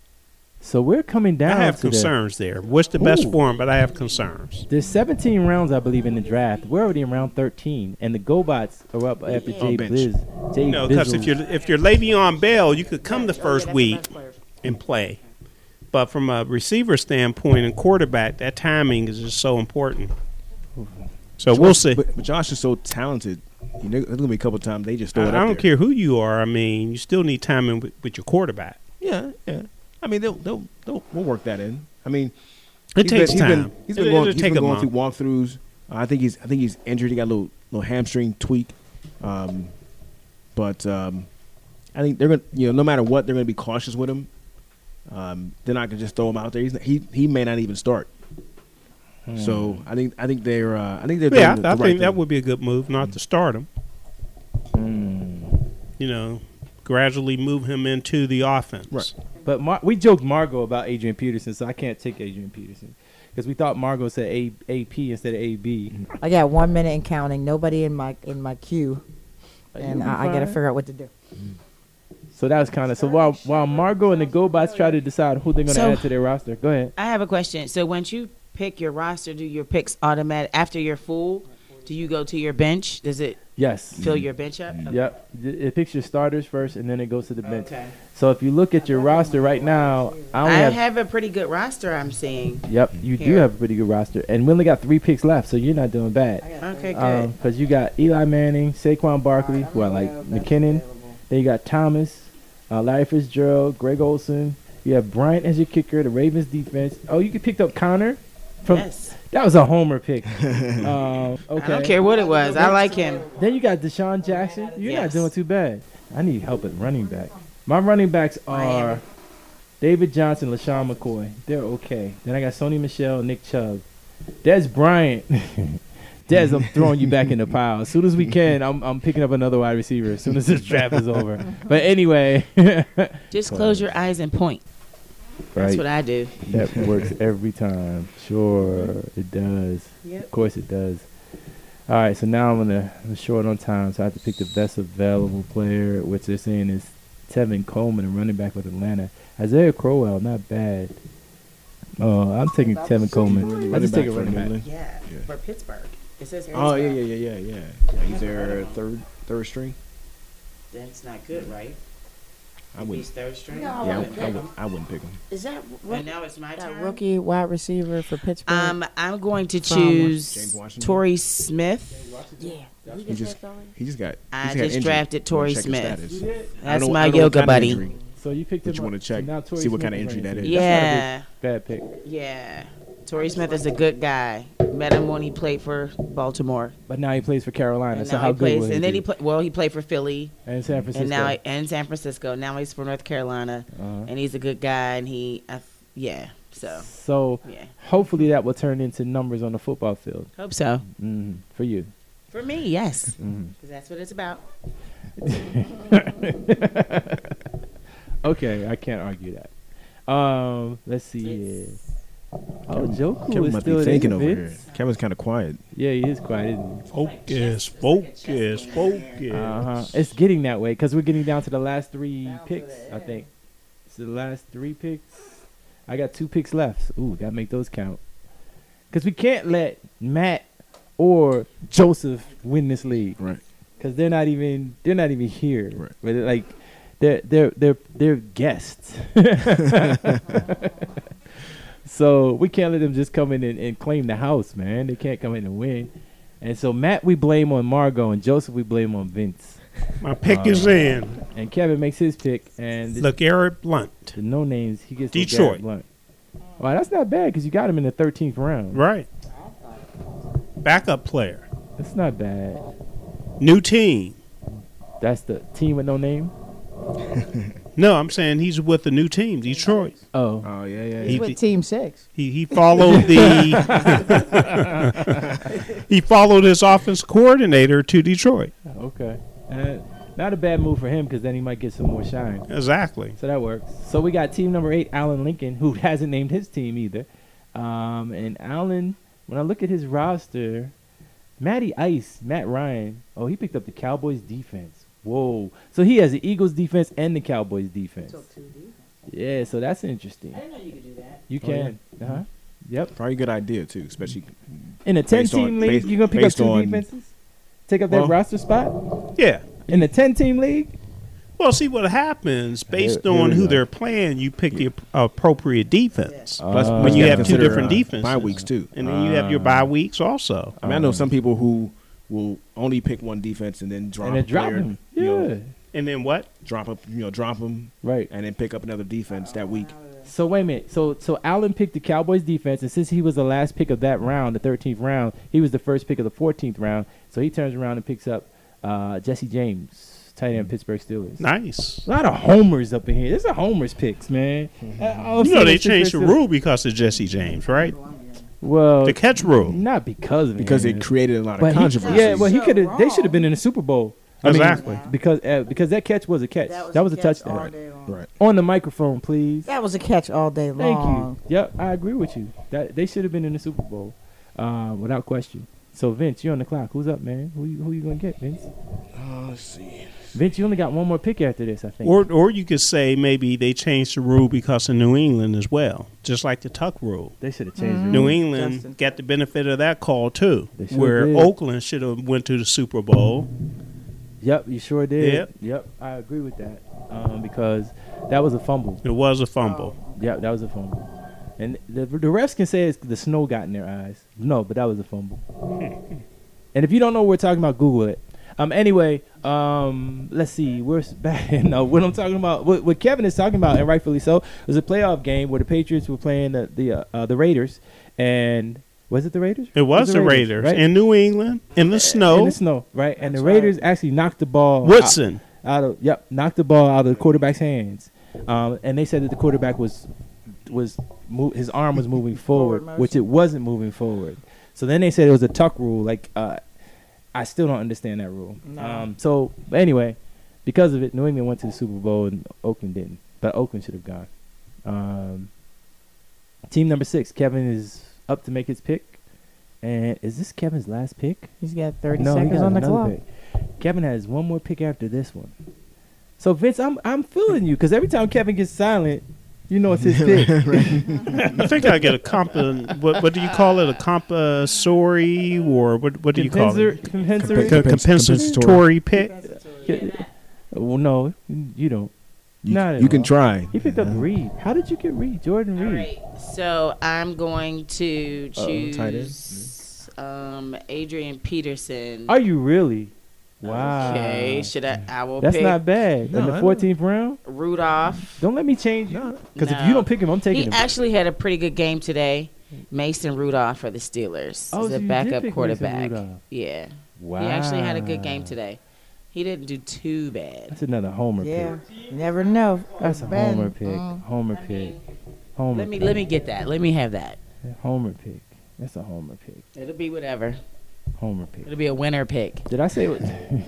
So we're coming down I have to the, concerns there. What's the best Ooh. for him? But I have concerns. there's 17 rounds, I believe, in the draft. We're already in round 13, and the GoBots are up after Jay bench. Blizz. Jay You know, because if you're Le'Veon Bell, you could come the first week and play. But from a receiver standpoint and quarterback, that timing is just so important. So we'll see. But Josh is so talented. You know, there's gonna be a couple times they just throw I it up don't there. care who you are. I mean, you still need timing with your quarterback. Yeah. I mean, we'll work that in. I mean, It takes time. He's been It'll going take a through month. walkthroughs. I think he's injured. He got a little hamstring tweak. But I think they're gonna, no matter what, they're gonna be cautious with him. They're not gonna just throw him out there. He may not even start. So I think they're Yeah, doing the I right think thing. that would be a good move, not to start him. You know, gradually move him into the offense. Right. But we joked Margot about Adrian Peterson, so I can't take Adrian Peterson because we thought Margot said AP instead of AB. I got 1 minute and counting. Nobody in my queue, and You'll be I got to fine. figure out what to do. So that was kind of so while Margot and the GoBots try to decide who they're going to So- add to their roster. Go ahead. I have a question. So once you pick your roster, do your picks automatic after you're full? Do you go to your bench? Does it Yes. fill your bench up? Yep. It picks your starters first, and then it goes to the bench. Okay. So if you look at your roster right now, I only I have. have a pretty good roster, I'm seeing. Yep, you do Here. have a pretty good roster, and we only got 3 picks left, so you're not doing bad. Okay, good. Because you got Eli Manning, Saquon Barkley, who I like, McKinnon, Then you got Thomas, Larry Fitzgerald, Greg Olson. You have Bryant as your kicker, the Ravens defense. Oh, you picked up Connor from. Yes. That was a homer pick. Okay. I don't care what it was. I like him. Then you got Deshaun Jackson. You're not Yes. doing too bad. I need help at running back. My running backs are David Johnson, LaShawn McCoy. They're okay. Then I got Sony Michel, Nick Chubb. Des Bryant. Des, I'm throwing you back in the pile. As soon as we can, I'm picking up another wide receiver as soon as this draft is over. But anyway. Just close your eyes and point. That's what I do. That works every time. Sure, it does. Yep. Of course it does. All right, so now I'm short on time, so I have to pick the best available player, which they're saying is Tevin Coleman, a running back with Atlanta. Isaiah Crowell, not bad. I'm taking Tevin Coleman. I just take a running back. Yeah, for Pittsburgh. It says Oh yeah. He's their third string. That's not good, right? I wouldn't. He's third string. Yeah, I wouldn't pick him. Is that And now it's my that turn. rookie wide receiver for Pittsburgh? I'm going to From choose James Washington? Torrey Smith. Yeah. He just got. I he's got just injury. drafted Torrey Check his Smith. status. That's I don't know my what yoga kind of buddy. injury, So you picked him But you up. want to check, So now Torrey see what Smith kind of is injury that running. is. Yeah, Bad pick. yeah. Torrey Smith is a good guy. Met him when he played for Baltimore. But now he plays for Carolina. And So now how he good plays. will he And then be? he played for Philly And San Francisco. and now and San Francisco. Now he's for North Carolina, Uh-huh. and he's a good guy. And so So yeah, hopefully that will turn into numbers on the football field. hope so. For you. For me, yes, Mhm. because that's what it's about. Okay, I can't argue that. Let's see here. Oh, Joku Kevin is must still be there. thinking over here. Vince. Kevin's kind of quiet. Yeah, he is quiet, isn't Focus. he? It's getting that way because we're getting down to the last 3 picks, I think. It's the last 3 picks. I got 2 picks left. Ooh, gotta make those count. Because we can't let Matt or Joseph win this league. Right. Because they're not even here. Right. But like they're guests. So we can't let them just come in and claim the house, man. They can't come in and win. And so Matt we blame on Margot and Joseph we blame on Vince. My pick is in. And Kevin makes his pick and LeGarrette Blunt. the no names he gets Detroit. LeGarrette Blunt. Well, that's not bad because you got him in the 13th round. Right. Backup player. That's not bad. New team. That's the team with no name. No, I'm saying he's with the new team, Detroit. Oh, Oh yeah. He- He's with Team 6. He followed the he followed his offense coordinator to Detroit. okay. Not a bad move for him because then he might get some more shine. Exactly. So that works. So we got team number 8, Alan Lincoln, who hasn't named his team either. And Alan, when I look at his roster, Matt Ryan, he picked up the Cowboys defense. Whoa. So he has the Eagles defense and the Cowboys defense. Yeah, so that's interesting. I didn't know you could do that. You can. Uh-huh. Yep. Probably a good idea too, especially. In a Based 10-team on- league, based- you're going to pick up based 2 on- defenses? Take up that Well- roster spot? Yeah. In a 10-team league? Well, see what happens based Here on we who go. they're playing. You pick the appropriate defense, Plus, when you gotta have 2 consider, different defenses, bye weeks too. and then you have your bye weeks also. I mean, I know some people who will only pick one defense and then drop And then a drop player, him. you Yeah. know, And then what? drop them, Right. and then pick up another defense that week. So wait a minute. So Allen picked the Cowboys defense, and since he was the last pick of that round, the 13th round, he was the first pick of the 14th round. So he turns around and picks up Jesse James, tight end, Pittsburgh Steelers. Nice. A lot of homers up in here. There's a homers picks, man. You know they changed the rule because of Jesse James, right? Well, The catch rule. not because of Because him. it created a lot of But controversy. he could have. They should have been in the Super Bowl. I mean, Exactly. because that catch was a catch. That was a touchdown. Right. Right. On the microphone, please. That was a catch all day long. Thank you. Yep, I agree with you. That they should have been in the Super Bowl, without question. So Vince, you're on the clock. Who's up, man? Who you gonna get, Vince? Let's see. Vince, you only got one more pick after this, I think. Or you could say maybe they changed the rule because of New England as well, just like the Tuck rule. They should have changed Mm-hmm. the New rule. England Justin. got the benefit of that call too, They sure where did. Oakland should have went to the Super Bowl. Yep, you sure did. Yep. I agree with that. Because that was a fumble. It was a fumble. Yep, that was a fumble. And the refs can say it's the snow got in their eyes. No, but that was a fumble. And if you don't know what we're talking about, Google it. Anyway, let's see. We're back. No, what I'm talking about, what Kevin is talking about, and rightfully so, was a playoff game where the Patriots were playing the Raiders, and was it the Raiders? It was the Raiders right? in New England in the snow. In the snow, right? And the Raiders actually knocked the ball. Woodson. Knocked the ball out of the quarterback's hands, and they said that the quarterback his arm was moving forward, which it wasn't moving forward. So then they said it was a tuck rule. Like I still don't understand that rule. No. So anyway, because of it, New England went to the Super Bowl and Oakland didn't. But Oakland should have gone. Team number 6, Kevin is up to make his pick. And is this Kevin's last pick? He's got 30 No, he seconds got on the another clock. pick. Kevin has one more pick after this one. So Vince, I'm feeling you because every time Kevin gets silent, you know it's his pick. I think I get a what do you call it? A compulsory or what do you call it? Compensatory pick. Well, no, you don't. Not at You can all. try. He picked up Reed. How did you get Reed? Jordan All Reed. right, so I'm going to tight choose Adrian Peterson. Are you really? Wow. Okay, I will That's pick not bad. No, In the I 14th round? Rudolph. Don't let me change you. Because if No. you don't pick him, I'm taking He him. actually had a pretty good game today. Mason Rudolph for the Steelers. Oh, He's so a you did backup pick Mason quarterback. Rudolph. Yeah. Wow. He actually had a good game today. He didn't do too bad. That's another homer Yeah, pick. you never know. That's a Ben, homer pick. Homer pick. Homer Let me get that. Let me have that. pick. Homer pick. That's a homer pick. It'll be whatever. Homer pick. It'll be a winner pick. Did I say it?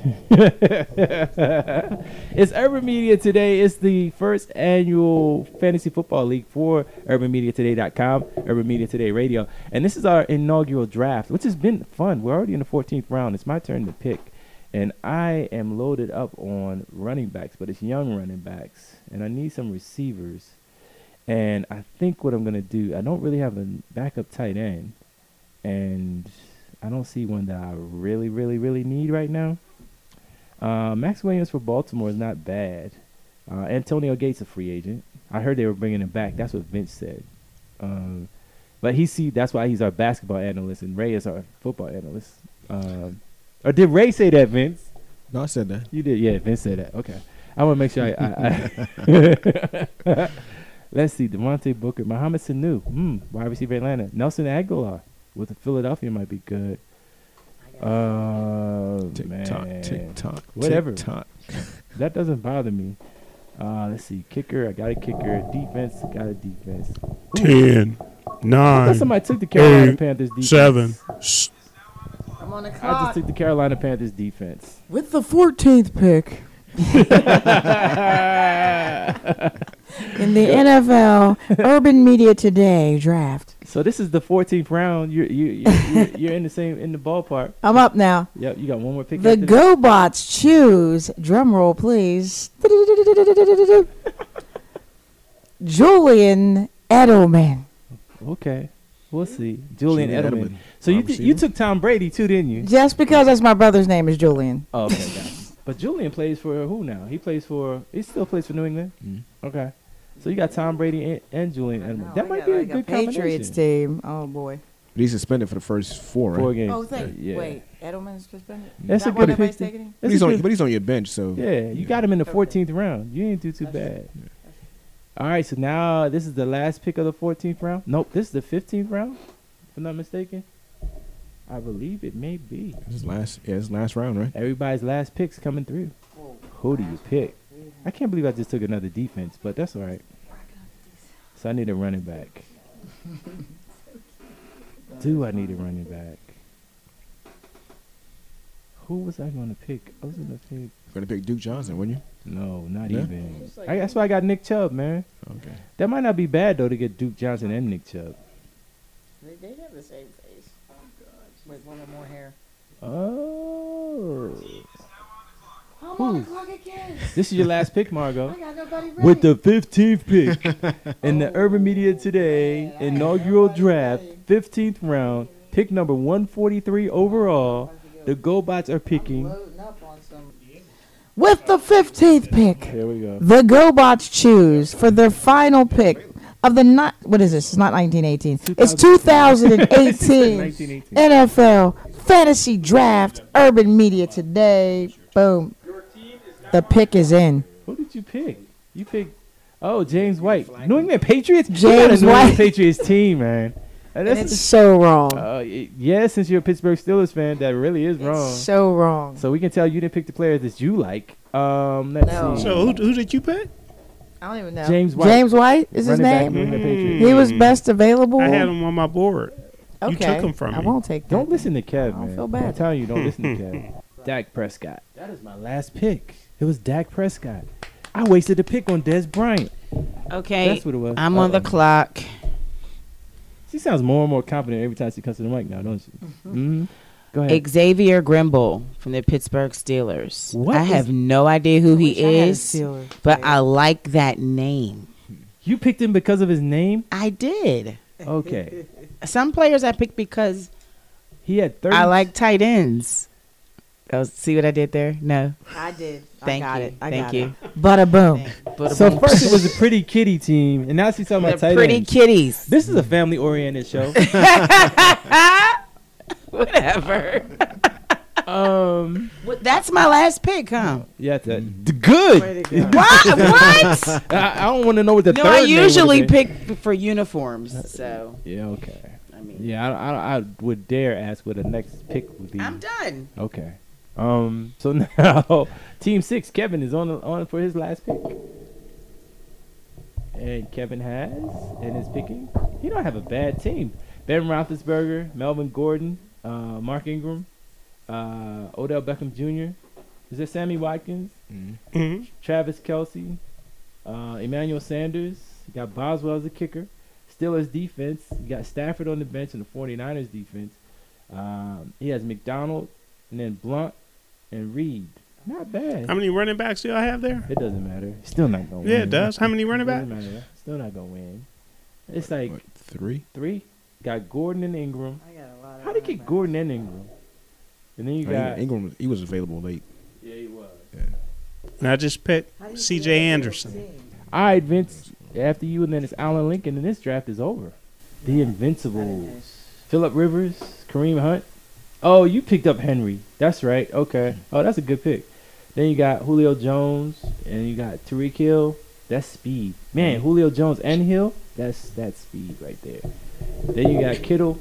It's Urban Media Today. It's the first annual fantasy football league for UrbanMediaToday.com, Urban Media Today Radio. And this is our inaugural draft, which has been fun. We're already in the 14th round. It's my turn to pick. And I am loaded up on running backs, but it's young running backs. And I need some receivers. And I think what I'm going to do, I don't really have a backup tight end. And I don't see one that I really, really, really need right now. Max Williams for Baltimore is not bad. Antonio Gates a free agent. I heard they were bringing him back. That's what Vince said. But that's why he's our basketball analyst and Ray is our football analyst. Or did Ray say that, Vince? No, I said that. You did, yeah. Vince said that. Okay, I want to make sure I Let's see, Devontae Booker, Mohamed Sanu, wide receiver Atlanta, Nelson Aguilar with the Philadelphia might be good. Tick Man, tock, tick tock, whatever. tick tock. That doesn't bother me. Let's see, kicker, I got a kicker. Defense, got a defense. 10, I 9, thought somebody took the Carolina 8, Panthers defense. 7. I'm on the I just clock. took the Carolina Panthers defense. With the 14th pick in the NFL Urban Media Today draft. So this is the 14th round. You're in the ballpark. I'm up now. Yep, you got one more pick. The after this? GoBots choose, drum roll please, Julian Edelman. Okay, we'll see. Julian Julian Edelman. Edelman. So you Wide you receiver. took Tom Brady too, didn't you? Just because that's my brother's name is Julian. Oh, okay, got it. But Julian plays for who now? He still plays for New England. Okay, so you got Tom Brady and Julian Edelman. That might be a good Patriots combination. team. Oh boy. But he's suspended for the first 4, right? 4 games. Oh, thank. Yeah. Wait, Edelman's suspended. That's Is a that why good nobody's pick. taking him? But That's a good- he's on your bench, so Yeah, you got him in the 14th round. You ain't do too bad. All right, so now this is the last pick of the 14th round. Nope, this is the 15th round, if I'm not mistaken. I believe it may be. this is last round, right? Everybody's last picks coming through. Who do you pick? I can't believe I just took another defense, but that's all right. So I need a running back. Do I need a running back? Who was I going to pick? I was going to pick. You're gonna pick Duke Johnson, wouldn't you? No, not Yeah? even. That's why I got Nick Chubb, man. Okay. That might not be bad, though, to get Duke Johnson and Nick Chubb. They have the same face. Oh God. With one or more hair. Oh. I'm on the clock again. This is your last pick, Margot. got nobody ready. With the 15th pick in the Urban Media Today inaugural draft, 15th round, pick number 143 overall, the GoBots are picking. With the 15th pick, Here we go. the GoBots choose for their final pick of the what is this? It's not 1918. It's 2018 1918. NFL fantasy draft, Urban Media Today. Boom. The pick is in. Who did you pick? You picked James White. New England Patriots? You got James a New White. England Patriots team, man. And it's so wrong. Yeah, since you're a Pittsburgh Steelers fan, that really is wrong. It's so wrong. So we can tell you didn't pick the players that you like. Let's No. see. So who did you pick? I don't even know. James White. James White is his Running back, name? New England Patriots. He was best available. I had him on my board. Okay. You took him from I me. won't take that. Don't listen to Kev, I don't man. feel bad. I'm telling you, don't listen to Kev. Dak Prescott. That is my last pick. It was Dak Prescott. I wasted a pick on Des Bryant. Okay, That's what it was. I'm on the clock. She sounds more and more confident every time she comes to the mic now, don't she? Mm-hmm. Go ahead. Xavier Grimble from the Pittsburgh Steelers. What I is- have no idea who he Wish I had a is, Steelers but player. I like that name. You picked him because of his name? I did. Okay. Some players I picked because He had 30. I like tight ends. Oh, see what I did there? No. I did. Thank I got you. it. I Thank got you. it. Bada boom. So first it was a pretty kitty team, and now she's talking about The tight pretty ends. kitties. This is a family-oriented show. Whatever. um, That's my last pick, huh? yeah, good. What? I don't want to know what the No, third I name usually would've been. pick for uniforms. So, Yeah, okay. I mean, Yeah, I would dare ask what the next pick would be. I'm done. Okay. So now Team 6, Kevin is on for his last pick. And Kevin has in his picking. He don't have a bad team. Ben Roethlisberger, Melvin Gordon, Mark Ingram, Odell Beckham Jr. Is there Sammy Watkins? Mhm. Travis Kelce, Emmanuel Sanders. You got Boswell as a kicker. Steelers defense. You got Stafford on the bench in the 49ers defense. He has McDonald and then Blunt and Reed. Not bad. How many running backs do y'all have there? It doesn't matter. Still not going to win. Yeah, it does. How many running Doesn't backs? matter. Still not going to win. It's like What, 3? 3. Got Gordon and Ingram. I got a lot of How did you get Gordon and Ingram? And then you got... Ingram, he was available late. Yeah, he was. And I just picked C.J. Anderson. All right, Vince. After you, and then it's Alan Lincoln, and this draft is over. The Invincibles. Phillip Rivers, Kareem Hunt. Oh, you picked up Henry. That's right. Okay. Oh, that's a good pick. Then you got Julio Jones, and you got Tariq Hill. That's speed. Man, Julio Jones and Hill, that's speed right there. Then you got Kittle,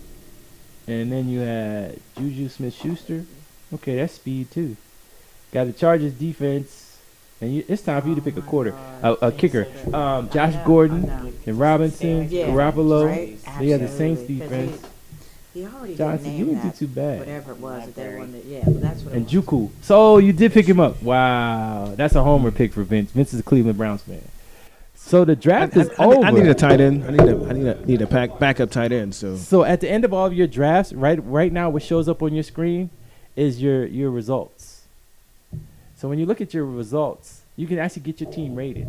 and then you had Juju Smith-Schuster. Okay, that's speed too. Got the Chargers defense, and it's time for you to pick a kicker. Josh Gordon and Robinson, Yeah, Garoppolo. right. They got the Saints Absolutely. defense. He already Johnson, you didn't do too bad. whatever it was that they wanted. Yeah, but that's what it And was. Juku. So you did pick him up. Wow, that's a homer pick for Vince. Vince is a Cleveland Browns fan. So the draft is over. I need a tight end. I need a backup tight end. So So at the end of all of your drafts, right now, what shows up on your screen is your results. So when you look at your results, you can actually get your team rated.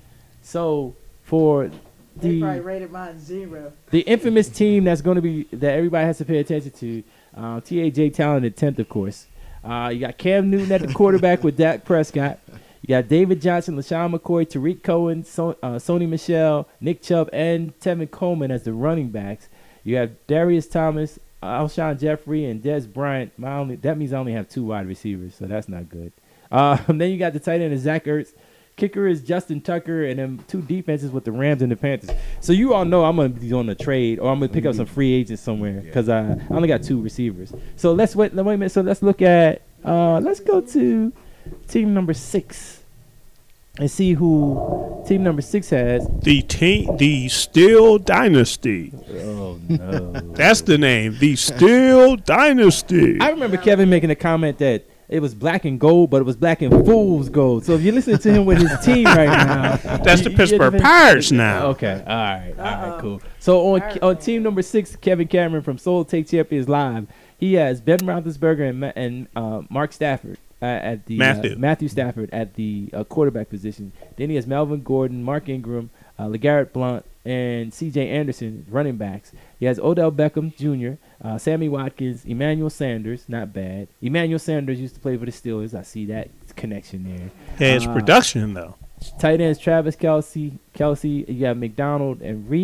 So for They probably the rated mine 0. infamous team that everybody has to pay attention to, TAJ Talent at 10th, of course. You got Cam Newton at the quarterback with Dak Prescott. You got David Johnson, LaShawn McCoy, Tariq Cohen, Sony Michel, Nick Chubb, and Tevin Coleman as the running backs. You have Darius Thomas, Alshon Jeffrey, and Des Bryant. That means I only have 2 wide receivers, so that's not good. Then you got the tight end of Zach Ertz. Kicker is Justin Tucker, and then 2 defenses with the Rams and the Panthers. So you all know I'm going to be on a trade, or I'm going to pick up some free agents somewhere because I only got 2 receivers. So let's wait a minute. So let's look at let's go to team number 6 and see who team number 6 has. The Steel Dynasty. Oh no, That's the name. The Steel Dynasty. I remember Kevin making a comment that it was black and gold, but it was black and fool's gold. So if you listen to him with his team right now, That's the Pittsburgh Pirates now. Okay, all right, cool. So on team number 6, Kevin Cameron from Soul Take Champions Live, he has Ben Roethlisberger and Mark Stafford at the Matthew Stafford at the quarterback position. Then he has Melvin Gordon, Mark Ingram, LeGarrette Blount, and C.J. Anderson running backs. He has Odell Beckham Jr., Sammy Watkins, Emmanuel Sanders, not bad. Emmanuel Sanders used to play for the Steelers. I see that connection there. Yeah, it's production though. Tight ends Travis Kelce. You got McDonald and Reed.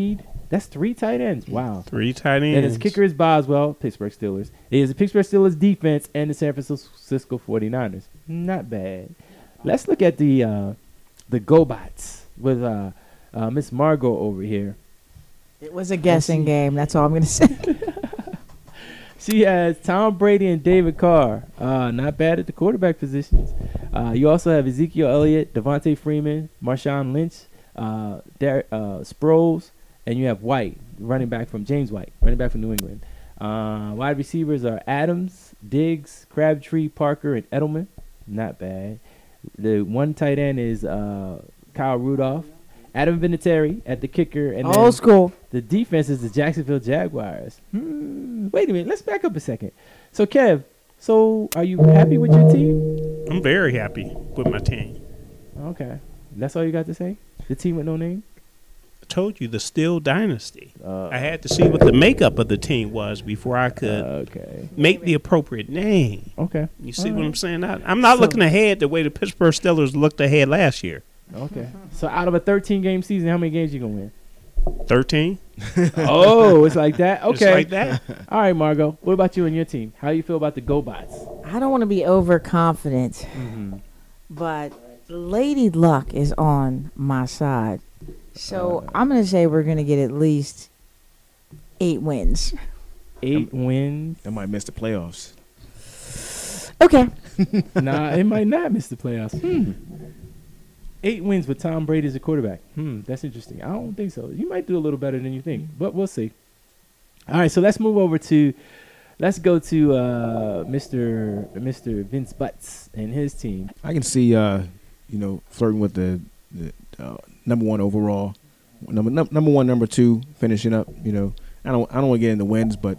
That's 3 tight ends. Wow. 3 tight ends. And his kicker is Boswell, Pittsburgh Steelers. He is the Pittsburgh Steelers defense and the San Francisco 49ers. Not bad. Let's look at the GoBots with Miss Margot over here. It was a guessing game. That's all I'm going to say. She has Tom Brady and David Carr. Not bad at the quarterback positions. You also have Ezekiel Elliott, Devontae Freeman, Marshawn Lynch, Sproles, and you have White, James White, running back from New England. Wide receivers are Adams, Diggs, Crabtree, Parker, and Edelman. Not bad. The one tight end is Kyle Rudolph. Adam Vinatieri at the kicker. And Old school. The defense is the Jacksonville Jaguars. Wait a minute. Let's back up a second. So, Kev, are you happy with your team? I'm very happy with my team. Okay. That's all you got to say? The team with no name? I told you, the Steel Dynasty. I had to see what the makeup of the team was before I could make the appropriate name. Okay. You see what I'm saying? I'm not looking ahead the way the Pittsburgh Steelers looked ahead last year. Okay. So out of a 13-game season, how many games you going to win? 13. Oh, it's like that? Okay. It's like that. All right, Margot. What about you and your team? How do you feel about the GoBots? I don't want to be overconfident, but Lady Luck is on my side. So I'm going to say we're going to get at least 8 wins. 8 wins? They might miss the playoffs. Okay. Nah, it might not miss the playoffs. 8 wins with Tom Brady as a quarterback. That's interesting. I don't think so. You might do a little better than you think, but we'll see. All right, so let's go to Mr. Vince Butts and his team. I can see, flirting with the number 1 overall, number 1, number 2, finishing up. I don't want to get into wins, but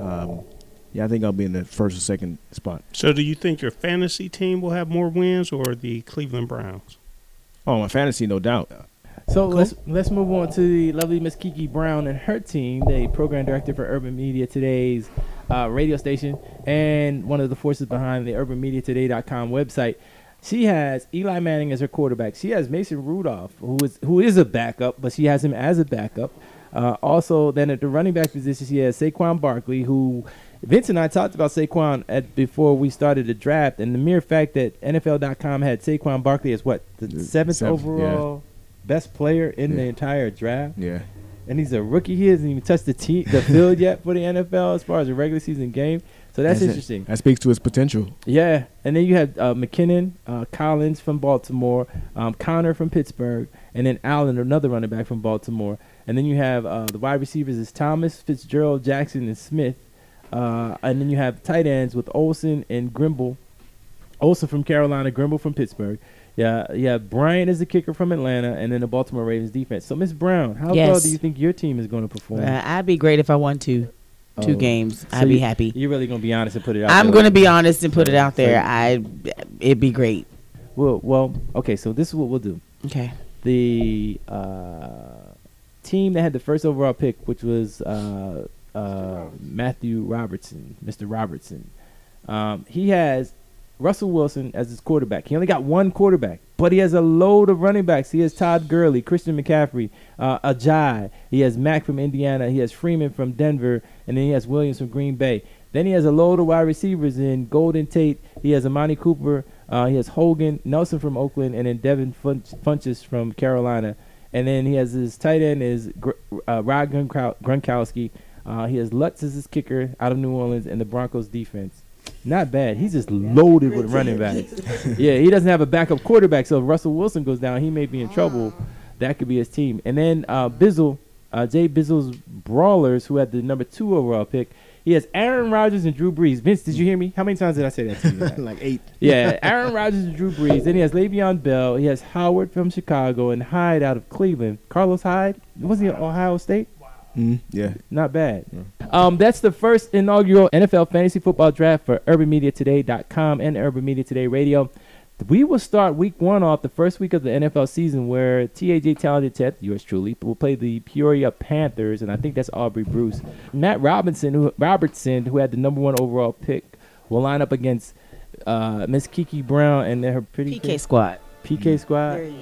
I think I'll be in the first or second spot. So, do you think your fantasy team will have more wins or the Cleveland Browns? Oh, my fantasy, no doubt. So let's move on to the lovely Miss Kiki Brown and her team, the program director for Urban Media Today's radio station and one of the forces behind the UrbanMediaToday.com website. She has Eli Manning as her quarterback. She has Mason Rudolph, who is a backup, but she has him as a backup. Also, then at the running back position, she has Saquon Barkley, who Vince and I talked about Saquon before we started the draft, and the mere fact that NFL.com had Saquon Barkley as the seventh overall best player in the entire draft. Yeah, and he's a rookie. He hasn't even touched the field yet for the NFL as far as a regular season game. So that's interesting. That speaks to his potential. Yeah, and then you have McKinnon, Collins from Baltimore, Connor from Pittsburgh, and then Allen, another running back from Baltimore. And then you have the wide receivers is Thomas, Fitzgerald, Jackson, and Smith. And then you have tight ends with Olsen and Grimble. Olsen from Carolina, Grimble from Pittsburgh. Yeah, Bryant is the kicker from Atlanta, and then the Baltimore Ravens defense. So, Miss Brown, how well do you think your team is going to perform? I'd be great if I won two games. I'd be happy. You're really going to be honest and put it out I'm going to be honest and put it out there. It'd be great. Well, okay, so this is what we'll do. Okay. The team that had the first overall pick, which was Matthew Robertson, Mr. Robertson, he has Russell Wilson as his quarterback. He only got one quarterback, but he has a load of running backs. He has Todd Gurley, Christian McCaffrey, Ajay. He has Mack from Indiana. He has Freeman from Denver, and then he has Williams from Green Bay. Then he has a load of wide receivers in Golden Tate. He has Amani Cooper. He has Hogan, Nelson from Oakland, and then Devin Funchess from Carolina. And then he has his tight end is Rod Gronkowski. He has Lutz as his kicker out of New Orleans, and the Broncos defense. Not bad. He's just loaded with running backs. Yeah, he doesn't have a backup quarterback, so if Russell Wilson goes down, he may be in trouble. That could be his team. And then Bizzle, Jay Bizzle's Brawlers, who had the number 2 overall pick, he has Aaron Rodgers and Drew Brees. Vince, did you hear me? How many times did I say that to you? Like 8. Yeah, Aaron Rodgers and Drew Brees. Then he has Le'Veon Bell. He has Howard from Chicago and Hyde out of Cleveland. Carlos Hyde? Wasn't he at Ohio State? Yeah. Not bad. Yeah. That's the first inaugural NFL Fantasy Football Draft for UrbanMediaToday.com and Urban Media Today Radio. We will start week 1 off the first week of the NFL season where TAJ Talented Ted, yours truly, will play the Peoria Panthers, and I think that's Aubrey Bruce. Matt Robertson, who had the number 1 overall pick, will line up against Miss Kiki Brown and her pretty PK squad. PK squad.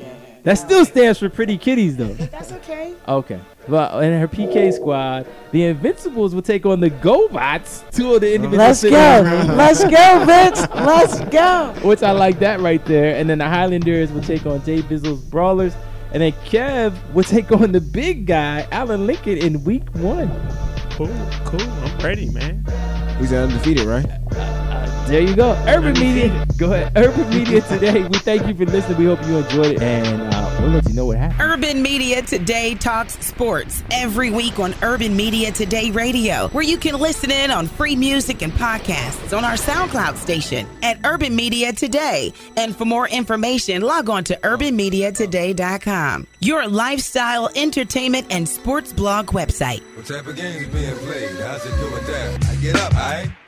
That still stands for Pretty Kitties, though. That's okay. Okay. But in her PK squad, the Invincibles will take on the GoBots, two of the individual Let's cities. go. Let's go, Vince. Let's go. Which I like that right there. And then the Highlanders will take on Jay Bizzle's Brawlers. And then Kev will take on the big guy, Alan Lincoln, in week 1. Cool. I'm ready, man. He's undefeated, right? There you go. Urban Media. Go ahead. Urban Media Today. We thank you for listening. We hope you enjoyed it. And we'll let you know what happened. Urban Media Today talks sports every week on Urban Media Today Radio, where you can listen in on free music and podcasts on our SoundCloud station at Urban Media Today. And for more information, log on to urbanmediatoday.com, your lifestyle, entertainment, and sports blog website. What type of games being played? How's it doing that? I get up, all right?